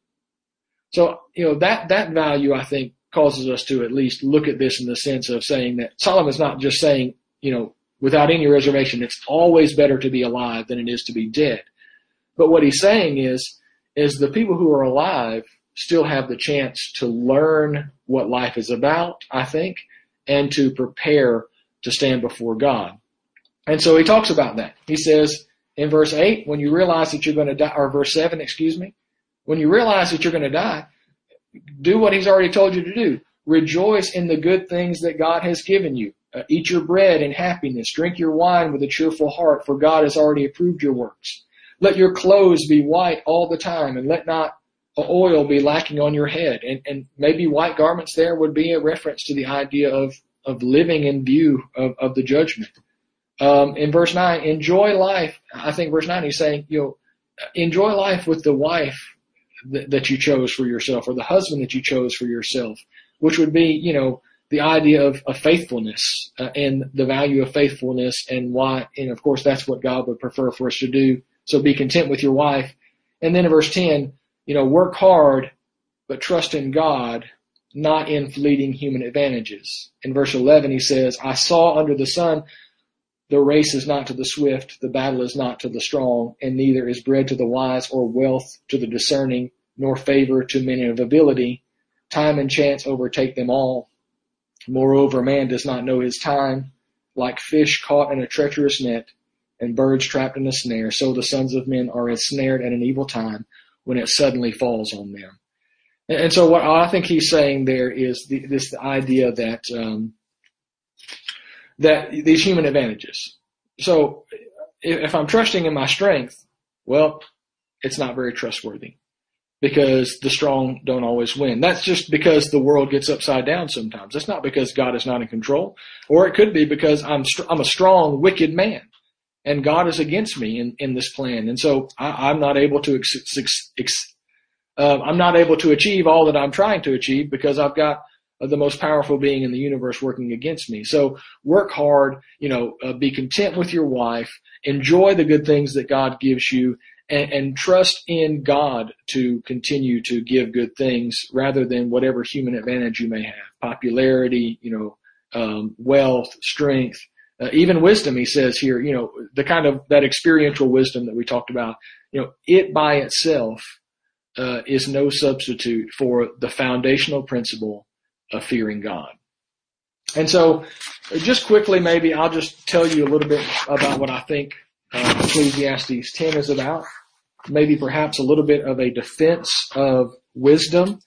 So, you know, that, that value, I think, causes us to at least look at this in the sense of saying that Solomon's not just saying, you know, without any reservation. It's always better to be alive than it is to be dead. But what he's saying is, is the people who are alive still have the chance to learn what life is about, I think, and to prepare to stand before God. And so he talks about that. He says in verse eight, when you realize that you're going to die, or verse seven, excuse me, when you realize that you're going to die, do what he's already told you to do. Rejoice in the good things that God has given you. Uh, eat your bread in happiness. Drink your wine with a cheerful heart, for God has already approved your works. Let your clothes be white all the time, and let not oil be lacking on your head. And, and maybe white garments there would be a reference to the idea of, of living in view of, of the judgment. Um, in verse nine, enjoy life. I think verse nine, he's saying, you know, enjoy life with the wife that, that you chose for yourself, or the husband that you chose for yourself, which would be, you know, the idea of, of faithfulness uh, and the value of faithfulness, and why, and of course that's what God would prefer for us to do. So be content with your wife. And then in verse ten, you know, work hard, but trust in God, not in fleeting human advantages. In verse eleven, he says, I saw under the sun, the race is not to the swift, the battle is not to the strong, and neither is bread to the wise, or wealth to the discerning, nor favor to men of ability. Time and chance overtake them all. Moreover, man does not know his time. Like fish caught in a treacherous net, and birds trapped in a snare, so the sons of men are ensnared at an evil time, when it suddenly falls on them. And, and so what I think he's saying there is the, this the idea that um, that these human advantages. So if, if I'm trusting in my strength, well, it's not very trustworthy, because the strong don't always win. That's just because the world gets upside down sometimes. That's not because God is not in control, or it could be because I'm I'm a strong, wicked man, and God is against me in, in this plan, and so I, I'm not able to ex, ex, ex, uh, I'm not able to achieve all that I'm trying to achieve, because I've got uh, the most powerful being in the universe working against me. So work hard, you know, uh, be content with your wife, enjoy the good things that God gives you, and, and trust in God to continue to give good things rather than whatever human advantage you may have, popularity, you know, um, wealth, strength. Uh, even wisdom, he says here, you know, the kind of that experiential wisdom that we talked about, you know, it by itself uh, is no substitute for the foundational principle of fearing God. And so just quickly, maybe I'll just tell you a little bit about what I think uh, Ecclesiastes ten is about. Maybe perhaps a little bit of a defense of wisdom,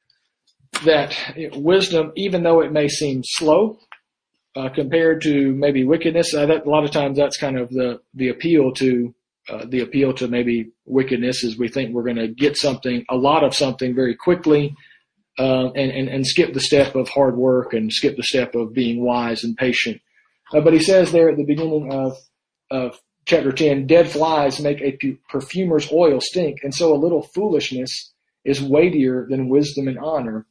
that wisdom, even though it may seem slow, Uh, compared to maybe wickedness, uh, that, a lot of times that's kind of the the appeal to uh, the appeal to maybe wickedness is we think we're going to get something, a lot of something very quickly, uh, and, and and skip the step of hard work and skip the step of being wise and patient. Uh, but he says there at the beginning of of chapter ten, dead flies make a perfumer's oil stink, and so a little foolishness is weightier than wisdom and honor.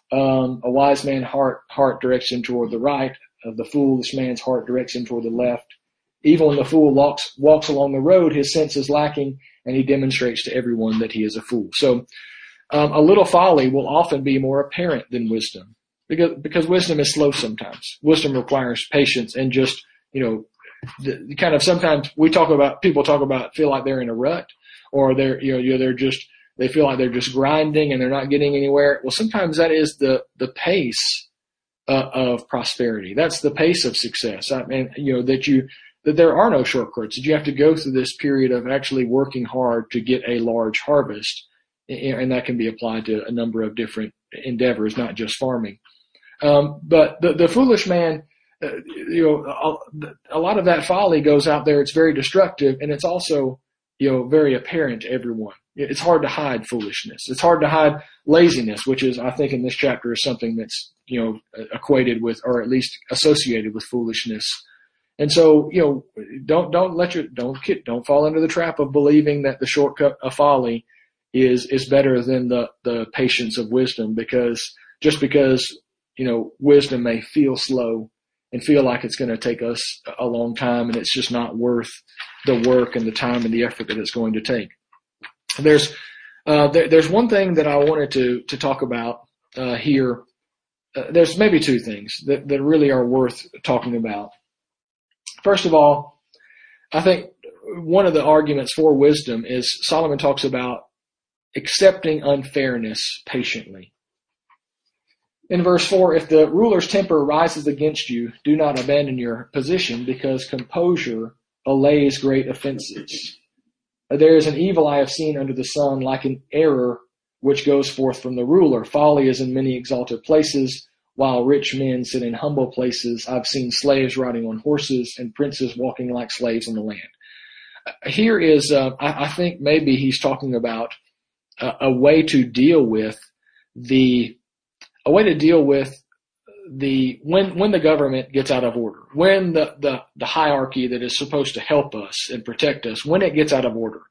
Um, a wise man's heart heart directs him toward the right. Of the foolish man's heart directs him toward the left. Even when the fool walks, walks along the road, his sense is lacking, and he demonstrates to everyone that he is a fool. So um, a little folly will often be more apparent than wisdom, because because wisdom is slow sometimes. Wisdom requires patience and just, you know, the, kind of sometimes we talk about, people talk about feel like they're in a rut, or they're, you know, you know, they're just, they feel like they're just grinding and they're not getting anywhere. Well, sometimes that is the, the pace Uh, of prosperity. That's the pace of success. I mean, you know, that you, that there are no shortcuts, that you have to go through this period of actually working hard to get a large harvest. And that can be applied to a number of different endeavors, not just farming. Um, but the, the foolish man, uh, you know, a, a lot of that folly goes out there. It's very destructive, and it's also, you know, very apparent to everyone. It's hard to hide foolishness. It's hard to hide laziness, which is, I think in this chapter is something that's, you know, equated with, or at least associated with foolishness. And so, you know, don't, don't let your, don't get, don't fall into the trap of believing that the shortcut of folly is, is better than the, the patience of wisdom, because just because, you know, wisdom may feel slow and feel like it's going to take us a long time, and it's just not worth the work and the time and the effort that it's going to take. There's, uh, there, there's one thing that I wanted to, to talk about, uh, here. Uh, there's maybe two things that, that really are worth talking about. First of all, I think one of the arguments for wisdom is Solomon talks about accepting unfairness patiently. In verse four, if the ruler's temper rises against you, do not abandon your position, because composure allays great offenses. There is an evil I have seen under the sun, like an error which goes forth from the ruler. Folly is in many exalted places, while rich men sit in humble places. I've seen slaves riding on horses and princes walking like slaves in the land. Here is, uh, I, I think maybe he's talking about a, a way to deal with the, a way to deal with the, when, when the government gets out of order, when the, the, the hierarchy that is supposed to help us and protect us, when it gets out of order.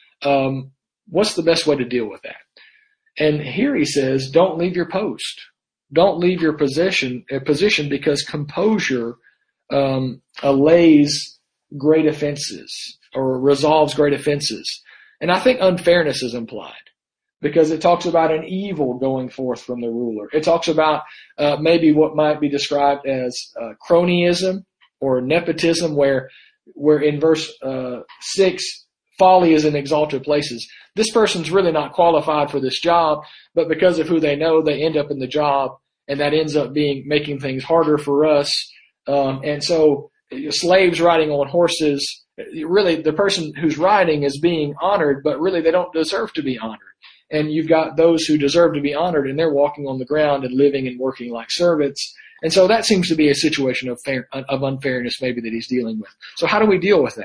Um, what's the best way to deal with that? And here he says, don't leave your post. Don't leave your position, uh, position because composure um, allays great offenses or resolves great offenses. And I think unfairness is implied because it talks about an evil going forth from the ruler. It talks about uh, maybe what might be described as uh, cronyism or nepotism, where where in verse uh, six, folly is in exalted places. This person's really not qualified for this job, but because of who they know, they end up in the job, and that ends up being making things harder for us. Um, and so slaves riding on horses, really the person who's riding is being honored, but really they don't deserve to be honored. And you've got those who deserve to be honored, and they're walking on the ground and living and working like servants. And so that seems to be a situation of fair, of unfairness maybe that he's dealing with. So how do we deal with that?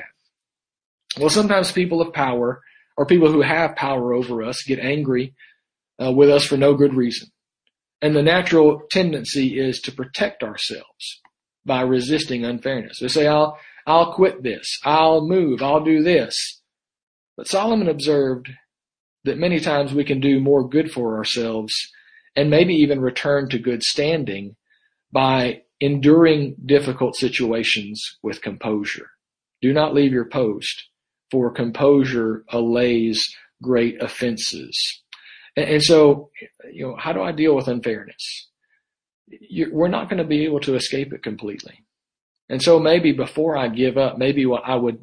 Well, sometimes people of power or people who have power over us get angry uh, with us for no good reason. And the natural tendency is to protect ourselves by resisting unfairness. They say, I'll, I'll quit this. I'll move. I'll do this. But Solomon observed that many times we can do more good for ourselves and maybe even return to good standing by enduring difficult situations with composure. Do not leave your post, for composure allays great offenses. And, and so, you know, how do I deal with unfairness? You, we're not going to be able to escape it completely. And so maybe before I give up, maybe what I would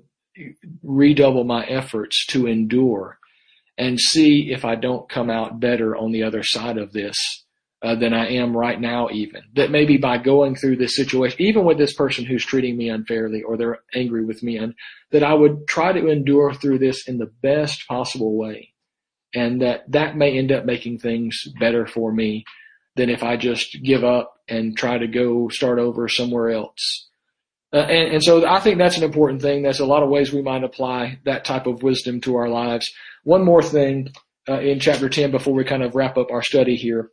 redouble my efforts to endure and see if I don't come out better on the other side of this uh, than I am right now even. That maybe by going through this situation, even with this person who's treating me unfairly or they're angry with me, and that I would try to endure through this in the best possible way. And that that may end up making things better for me than if I just give up and try to go start over somewhere else. Uh, and, and so I think that's an important thing. There's a lot of ways we might apply that type of wisdom to our lives. One more thing uh, in chapter ten before we kind of wrap up our study here.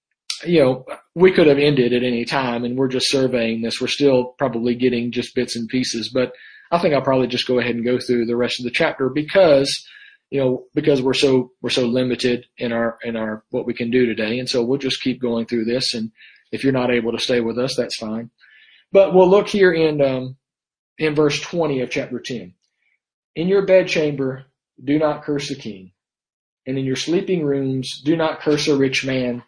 You know, we could have ended at any time, and we're just surveying this. We're still probably getting just bits and pieces, but I think I'll probably just go ahead and go through the rest of the chapter because, you know, because we're so we're so limited in our in our what we can do today, and so we'll just keep going through this. And if you're not able to stay with us, that's fine. But we'll look here in um, in verse twenty of chapter ten. In your bedchamber, do not curse the king, and in your sleeping rooms, do not curse a rich man.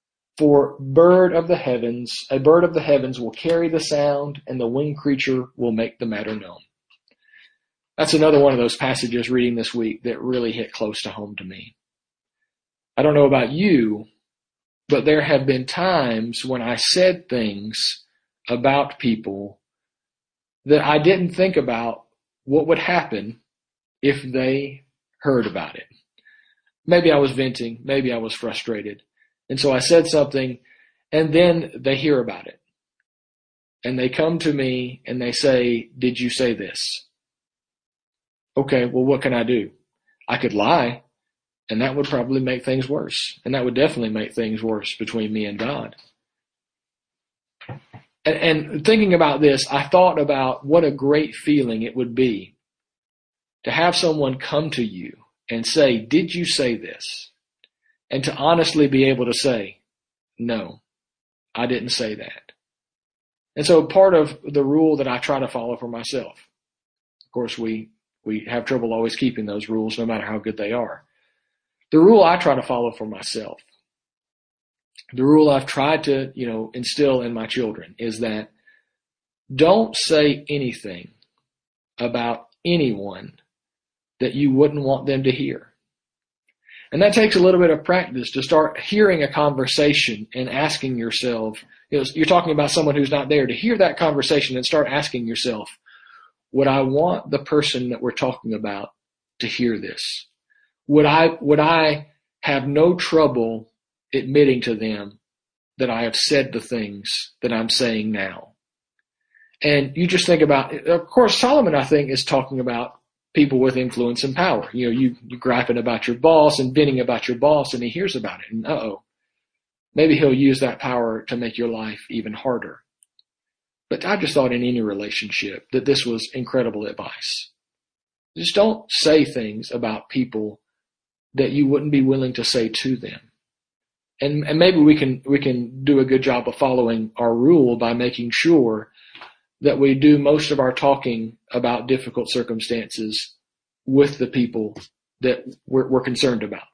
For bird of the heavens, a bird of the heavens will carry the sound, and the winged creature will make the matter known. That's another one of those passages reading this week that really hit close to home to me. I don't know about you, but there have been times when I said things about people that I didn't think about what would happen if they heard about it. Maybe I was venting, maybe I was frustrated. And so I said something, and then they hear about it. And they come to me and they say, did you say this? Okay, well, what can I do? I could lie, and that would probably make things worse. And that would definitely make things worse between me and God. And, and thinking about this, I thought about what a great feeling it would be to have someone come to you and say, did you say this? And to honestly be able to say, no, I didn't say that. And so part of the rule that I try to follow for myself, of course, we, we have trouble always keeping those rules no matter how good they are. The rule I try to follow for myself, the rule I've tried to, you know, instill in my children is that don't say anything about anyone that you wouldn't want them to hear. And that takes a little bit of practice to start hearing a conversation and asking yourself, you know, you're talking about someone who's not there, to hear that conversation and start asking yourself, would I want the person that we're talking about to hear this? Would I, would I have no trouble admitting to them that I have said the things that I'm saying now? And you just think about, of course, Solomon, I think, is talking about people with influence and power. You know, you, you griping about your boss and venting about your boss, and he hears about it, and uh-oh, maybe he'll use that power to make your life even harder. But I just thought in any relationship that this was incredible advice. Just don't say things about people that you wouldn't be willing to say to them. And, and maybe we can, we can do a good job of following our rule by making sure that we do most of our talking about difficult circumstances with the people that we're, we're concerned about.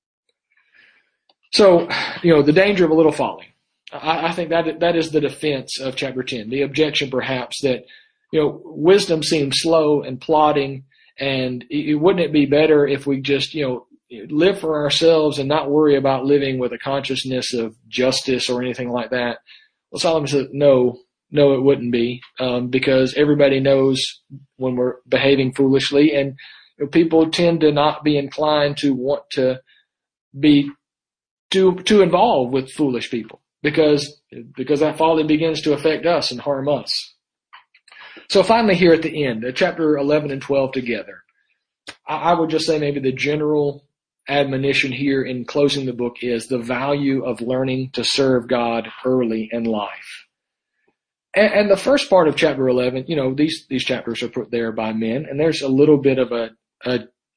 So, you know, the danger of a little folly. I, I think that that is the defense of chapter ten. The objection, perhaps, that, you know, wisdom seems slow and plodding, and it, wouldn't it be better if we just, you know, live for ourselves and not worry about living with a consciousness of justice or anything like that? Well, Solomon said, no. No, it wouldn't be, um, because everybody knows when we're behaving foolishly, and you know, people tend to not be inclined to want to be too too involved with foolish people because because that folly begins to affect us and harm us. So finally, here at the end, uh, chapter eleven and twelve together, I, I would just say maybe the general admonition here in closing the book is the value of learning to serve God early in life. And, and the first part of chapter eleven, you know, these, these chapters are put there by men, and there's a little bit of a, a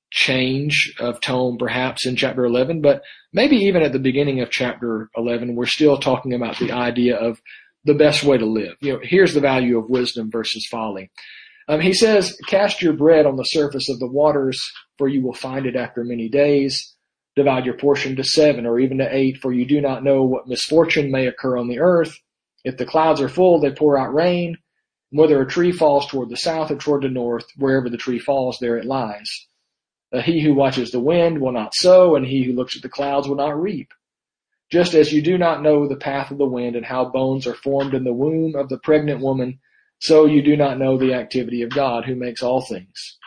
change of tone perhaps in chapter eleven, but maybe even at the beginning of chapter eleven, we're still talking about the idea of the best way to live. You know, here's the value of wisdom versus folly. Um, he says, cast your bread on the surface of the waters, for you will find it after many days. Divide your portion to seven or even to eight, for you do not know what misfortune may occur on the earth. If the clouds are full, they pour out rain. Whether a tree falls toward the south or toward the north, wherever the tree falls, there it lies. Uh, he who watches the wind will not sow, and he who looks at the clouds will not reap. Just as you do not know the path of the wind and how bones are formed in the womb of the pregnant woman, so you do not know the activity of God who makes all things.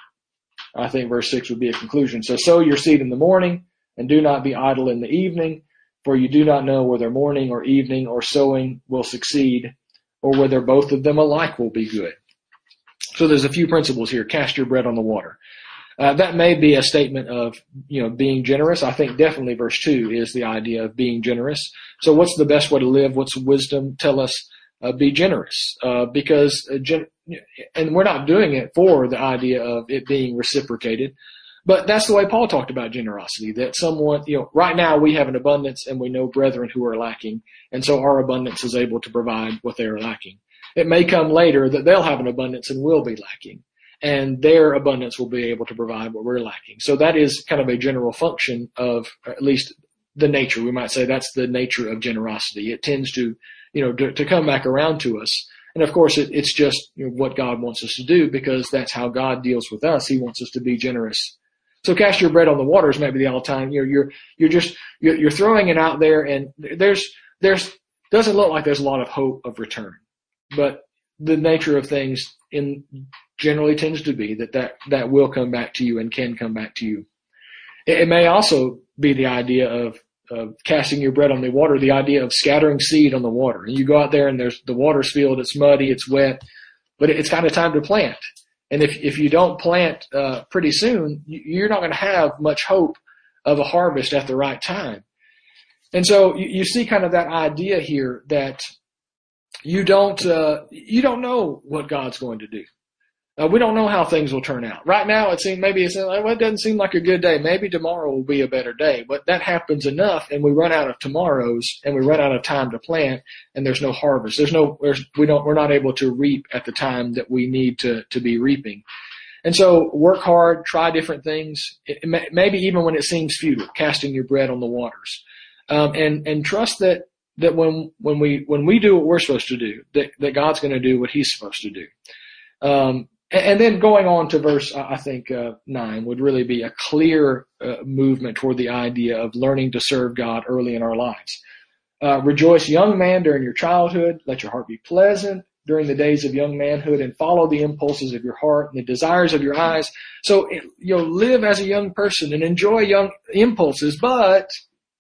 I think verse six would be a conclusion. So sow your seed in the morning, and do not be idle in the evening, for you do not know whether morning or evening or sowing will succeed, or whether both of them alike will be good. So there's a few principles here. Cast your bread on the water. Uh, that may be a statement of, you know, being generous. I think definitely verse two is the idea of being generous. So what's the best way to live? What's wisdom tell us? Uh, be generous, uh, because, uh, gen- and we're not doing it for the idea of it being reciprocated, but that's the way Paul talked about generosity, that someone, you know, right now we have an abundance and we know brethren who are lacking, and so our abundance is able to provide what they are lacking. It may come later that they'll have an abundance and we'll be lacking, and their abundance will be able to provide what we're lacking. So that is kind of a general function of, at least the nature, we might say that's the nature of generosity. It tends to, you know, to, to come back around to us. And of course, it, it's just, you know, what God wants us to do, because that's how God deals with us. He wants us to be generous. So cast your bread on the waters, maybe the all time. You're, you're, you're just, you're, you're throwing it out there, and there's, there's, doesn't look like there's a lot of hope of return. But the nature of things in generally tends to be that, that, that will come back to you and can come back to you. It, it may also be the idea of, of casting your bread on the water, the idea of scattering seed on the water. And you go out there and there's the water's filled, it's muddy, it's wet, but it's kind of time to plant. And if, if you don't plant, uh, pretty soon, you're not going to have much hope of a harvest at the right time. And so you, you see kind of that idea here that you don't, uh, you don't know what God's going to do. Uh, we don't know how things will turn out. Right now, it seems maybe it's like, well, it doesn't seem like a good day. Maybe tomorrow will be a better day. But that happens enough, and we run out of tomorrows, and we run out of time to plant, and there's no harvest. There's no, there's, we don't, we're not able to reap at the time that we need to to be reaping. And so, work hard, try different things. It, maybe even when it seems futile, casting your bread on the waters, um, and and trust that that when, when we, when we do what we're supposed to do, that, that God's going to do what he's supposed to do. Um, and, and then going on to verse, I think, uh, nine would really be a clear uh, movement toward the idea of learning to serve God early in our lives. Uh, rejoice, young man, during your childhood. Let your heart be pleasant during the days of young manhood, and follow the impulses of your heart and the desires of your eyes. So, you know, live as a young person and enjoy young impulses, but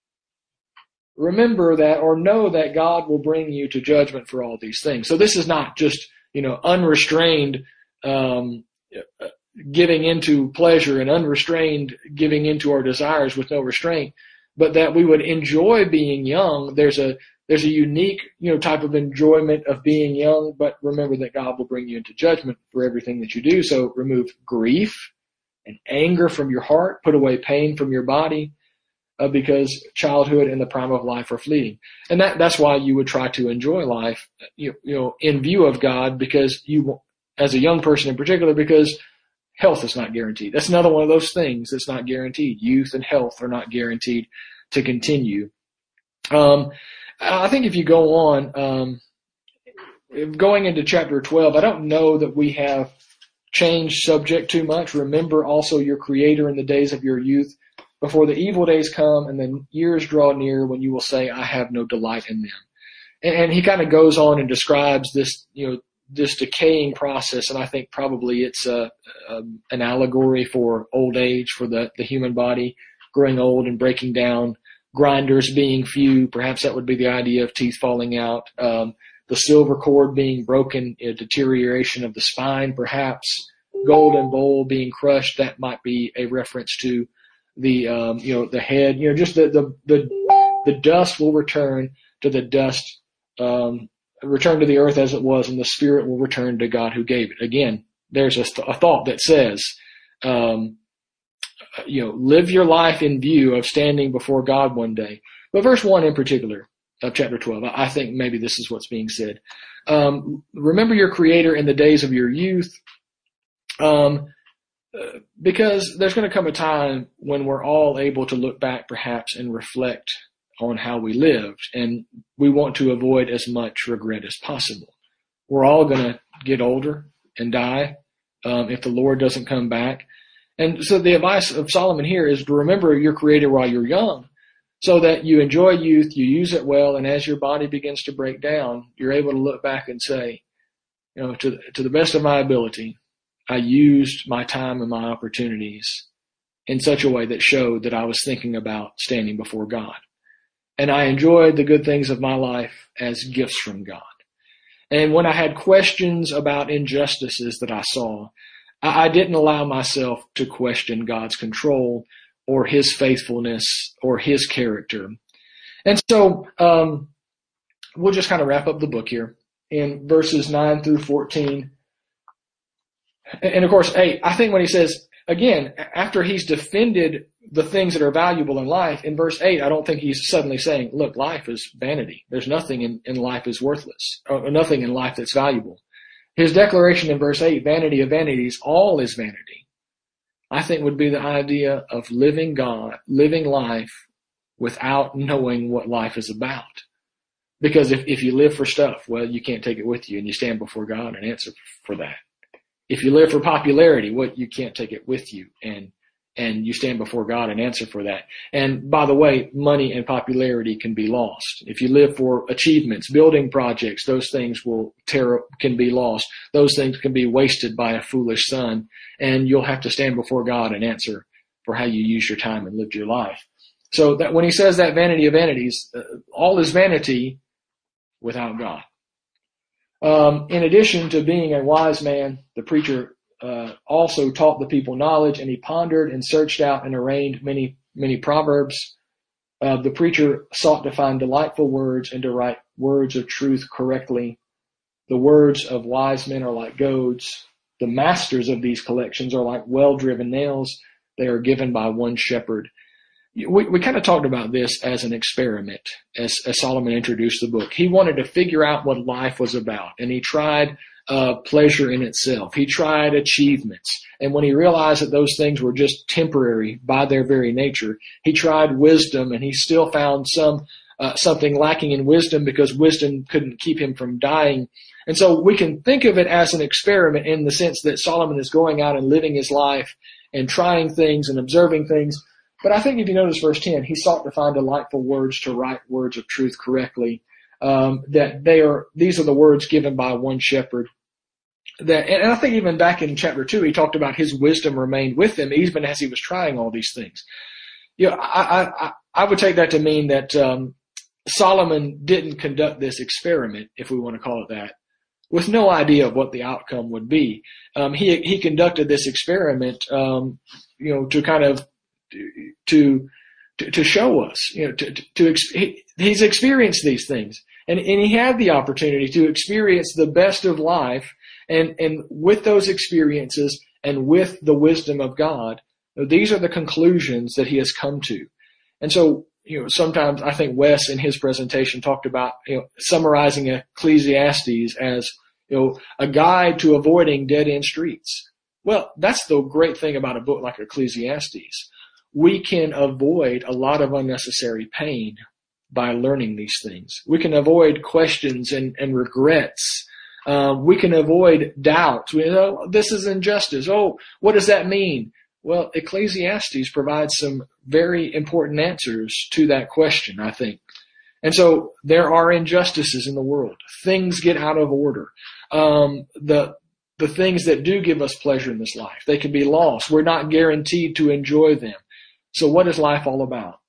remember that, or know that God will bring you to judgment for all these things. So this is not just, you know, unrestrained um, giving into pleasure and unrestrained giving into our desires with no restraint, but that we would enjoy being young. There's a there's a unique, you know, type of enjoyment of being young, but remember that God will bring you into judgment for everything that you do. So remove grief and anger from your heart, put away pain from your body, uh, because childhood and the prime of life are fleeting. And that that's why you would try to enjoy life, you, you know, in view of God, because you, as a young person in particular, because health is not guaranteed. That's another one of those things that's not guaranteed. Youth and health are not guaranteed to continue. Um, I think if you go on, um, going into chapter twelve, I don't know that we have changed subject too much. Remember also your Creator in the days of your youth, before the evil days come and the years draw near when you will say, I have no delight in them. And, and he kind of goes on and describes this, you know, this decaying process, and I think probably it's a, a an allegory for old age, for the, the human body growing old and breaking down, grinders being few. Perhaps that would be the idea of teeth falling out, um, the silver cord being broken, a deterioration of the spine, perhaps golden bowl being crushed. That might be a reference to the um, you know the head. You know, just the the the, the dust will return to the dust. Um, return to the earth as it was, and the spirit will return to God who gave it. Again, there's a, th- a thought that says, um, you know, live your life in view of standing before God one day. But verse one in particular of chapter twelve, I think maybe this is what's being said. Um, remember your Creator in the days of your youth, um, uh, because there's going to come a time when we're all able to look back perhaps and reflect on how we lived, and we want to avoid as much regret as possible. We're all going to get older and die um, if the Lord doesn't come back. And so the advice of Solomon here is to remember your Creator while you're young, so that you enjoy youth, you use it well, and as your body begins to break down, you're able to look back and say, you know, to, to the best of my ability, I used my time and my opportunities in such a way that showed that I was thinking about standing before God. And I enjoyed the good things of my life as gifts from God. And when I had questions about injustices that I saw, I didn't allow myself to question God's control or his faithfulness or his character. And so um, we'll just kind of wrap up the book here in verses nine through fourteen. And of course, eight, I think when he says, again, after he's defended the things that are valuable in life, in verse eight, I don't think he's suddenly saying, look, life is vanity. There's nothing in, in life is worthless, or nothing in life that's valuable. His declaration in verse eight, vanity of vanities, all is vanity, I think would be the idea of living God, living life without knowing what life is about. Because if, if you live for stuff, well, you can't take it with you, and you stand before God and answer for that. If you live for popularity, well, you can't take it with you, and and you stand before God and answer for that. And by the way, money and popularity can be lost. If you live for achievements, building projects, those things will tear, can be lost. Those things can be wasted by a foolish son, and you'll have to stand before God and answer for how you use your time and lived your life. So that when he says that vanity of vanities, uh, all is vanity without God. Um, in addition to being a wise man, the preacher Uh, also taught the people knowledge, and he pondered and searched out and arranged many, many proverbs. Uh, the preacher sought to find delightful words and to write words of truth correctly. The words of wise men are like goads. The masters of these collections are like well-driven nails. They are given by one shepherd. We, we kind of talked about this as an experiment as, as Solomon introduced the book. He wanted to figure out what life was about, and he tried Uh, pleasure in itself. He tried achievements. And when he realized that those things were just temporary by their very nature, he tried wisdom, and he still found some uh, something lacking in wisdom because wisdom couldn't keep him from dying. And so we can think of it as an experiment in the sense that Solomon is going out and living his life and trying things and observing things. But I think if you notice verse ten, he sought to find delightful words to write words of truth correctly. Um, that they are, these are the words given by one shepherd. That, and I think even back in chapter two, he talked about his wisdom remained with him even as he was trying all these things. You know, I, I, I would take that to mean that um, Solomon didn't conduct this experiment, if we want to call it that, with no idea of what the outcome would be. Um, he he conducted this experiment, um, you know, to kind of to to, to show us, you know, to to, to he, he's experienced these things, and and he had the opportunity to experience the best of life. And, and with those experiences and with the wisdom of God, these are the conclusions that he has come to. And so, you know, sometimes I think Wes in his presentation talked about, you know, summarizing Ecclesiastes as, you know, a guide to avoiding dead end streets. Well, that's the great thing about a book like Ecclesiastes. We can avoid a lot of unnecessary pain by learning these things. We can avoid questions and, and regrets. Um, we can avoid doubts. We know this is injustice. Oh, what does that mean? Well, Ecclesiastes provides some very important answers to that question, I think. And so there are injustices in the world. Things get out of order. Um, the the things that do give us pleasure in this life, they can be lost. We're not guaranteed to enjoy them. So what is life all about?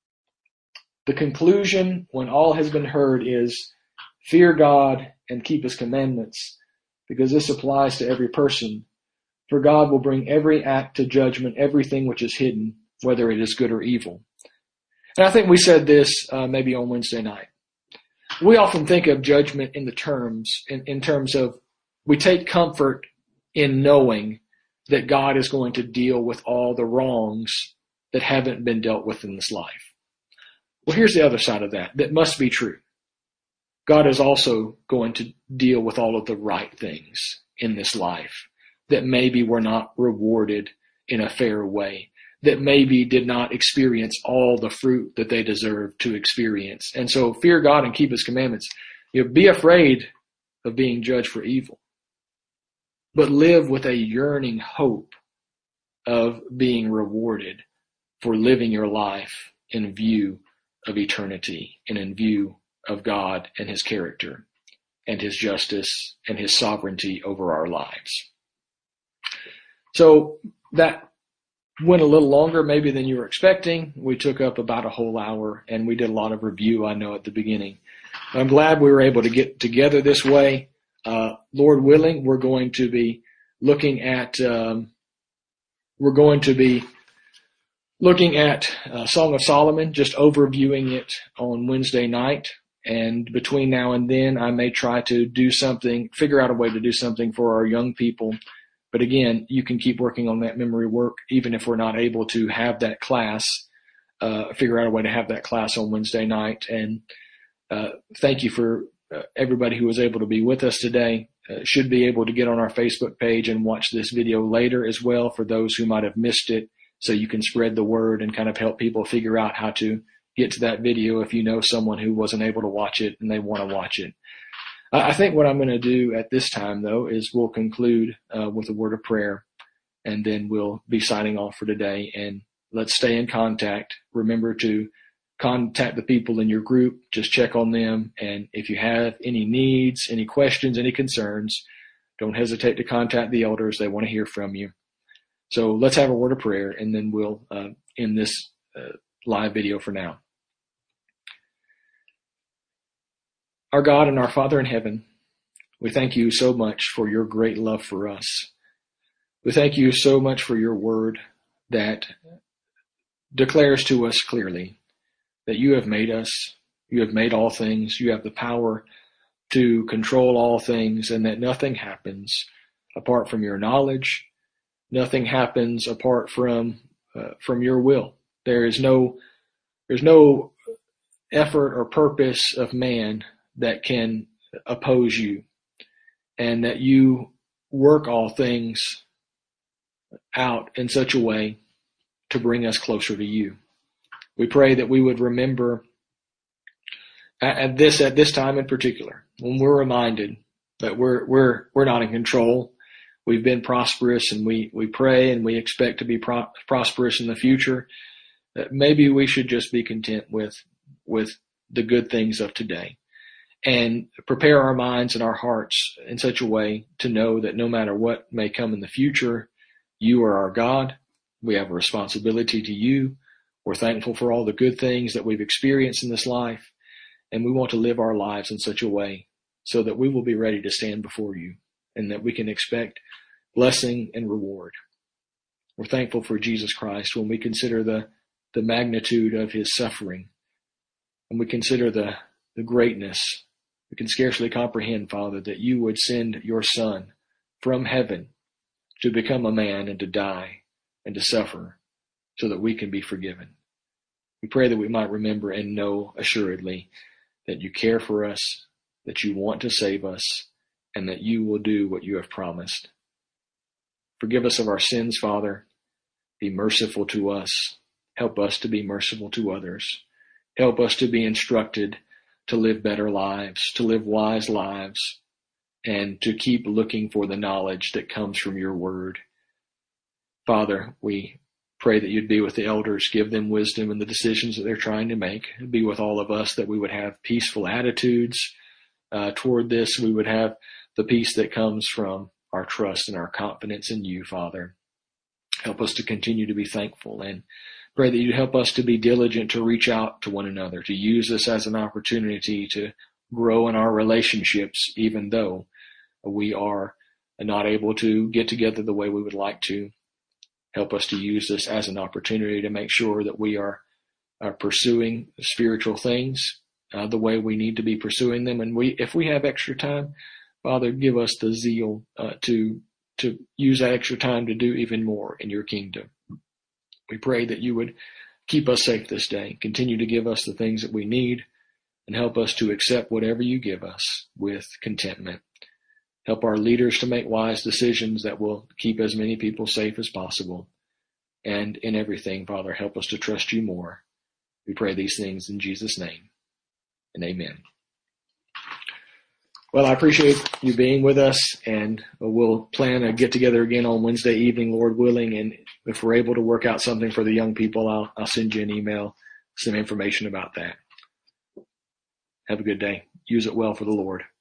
The conclusion, when all has been heard, is fear God and keep his commandments, because this applies to every person. For God will bring every act to judgment, everything which is hidden, whether it is good or evil. And I think we said this uh, maybe on Wednesday night. We often think of judgment in the terms, in, in terms of we take comfort in knowing that God is going to deal with all the wrongs that haven't been dealt with in this life. Well, here's the other side of that. That must be true. God is also going to deal with all of the right things in this life that maybe were not rewarded in a fair way, that maybe did not experience all the fruit that they deserve to experience. And so fear God and keep his commandments. You know, be afraid of being judged for evil, but live with a yearning hope of being rewarded for living your life in view of eternity and in view of God and his character and his justice and his sovereignty over our lives. So that went a little longer maybe than you were expecting. We took up about a whole hour and we did a lot of review, I know, at the beginning. I'm glad we were able to get together this way. Uh, Lord willing, we're going to be looking at, um, we're going to be looking at uh, Song of Solomon, just overviewing it on Wednesday night. And between now and then, I may try to do something, figure out a way to do something for our young people. But again, you can keep working on that memory work, even if we're not able to have that class, uh, figure out a way to have that class on Wednesday night. And uh, thank you for uh, everybody who was able to be with us today. Uh, should be able to get on our Facebook page and watch this video later as well for those who might have missed it, so you can spread the word and kind of help people figure out how to get to that video if you know someone who wasn't able to watch it and they want to watch it. I think what I'm going to do at this time, though, is we'll conclude uh, with a word of prayer, and then we'll be signing off for today. And let's stay in contact. Remember to contact the people in your group. Just check on them. And if you have any needs, any questions, any concerns, don't hesitate to contact the elders. They want to hear from you. So let's have a word of prayer, and then we'll uh, end this uh, live video for now. Our God and our Father in heaven, we thank you so much for your great love for us. We thank you so much for your word that declares to us clearly that you have made us, you have made all things, you have the power to control all things, and that nothing happens apart from your knowledge. Nothing happens apart from uh, from your will. There is no there's no effort or purpose of man that can oppose you, and that you work all things out in such a way to bring us closer to you. We pray that we would remember at this, at this time in particular, when we're reminded that we're, we're, we're not in control. We've been prosperous, and we, we pray and we expect to be pro- prosperous in the future. That maybe we should just be content with, with the good things of today, and prepare our minds and our hearts in such a way to know that no matter what may come in the future, you are our God. We have a responsibility to you. We're thankful for all the good things that we've experienced in this life, and we want to live our lives in such a way so that we will be ready to stand before you, and that we can expect blessing and reward. We're thankful for Jesus Christ when we consider the, the magnitude of his suffering, and we consider the, the greatness. We can scarcely comprehend, Father, that you would send your Son from heaven to become a man and to die and to suffer so that we can be forgiven. We pray that we might remember and know assuredly that you care for us, that you want to save us, and that you will do what you have promised. Forgive us of our sins, Father. Be merciful to us. Help us to be merciful to others. Help us to be instructed to live better lives, to live wise lives, and to keep looking for the knowledge that comes from your word. Father, we pray that you'd be with the elders, give them wisdom in the decisions that they're trying to make. Be with all of us, that we would have peaceful attitudes uh, toward this. We would have the peace that comes from our trust and our confidence in you, Father. Help us to continue to be thankful, and pray that you help us to be diligent to reach out to one another, to use this as an opportunity to grow in our relationships, even though we are not able to get together the way we would like to. Help us to use this as an opportunity to make sure that we are, are pursuing spiritual things uh, the way we need to be pursuing them. And we, if we have extra time, Father, give us the zeal uh, to to use that extra time to do even more in your kingdom. We pray that you would keep us safe this day, continue to give us the things that we need, and help us to accept whatever you give us with contentment. Help our leaders to make wise decisions that will keep as many people safe as possible. And in everything, Father, help us to trust you more. We pray these things in Jesus' name, and amen. Well, I appreciate you being with us, and we'll plan a get-together again on Wednesday evening, Lord willing, and if we're able to work out something for the young people, I'll, I'll send you an email, some information about that. Have a good day. Use it well for the Lord.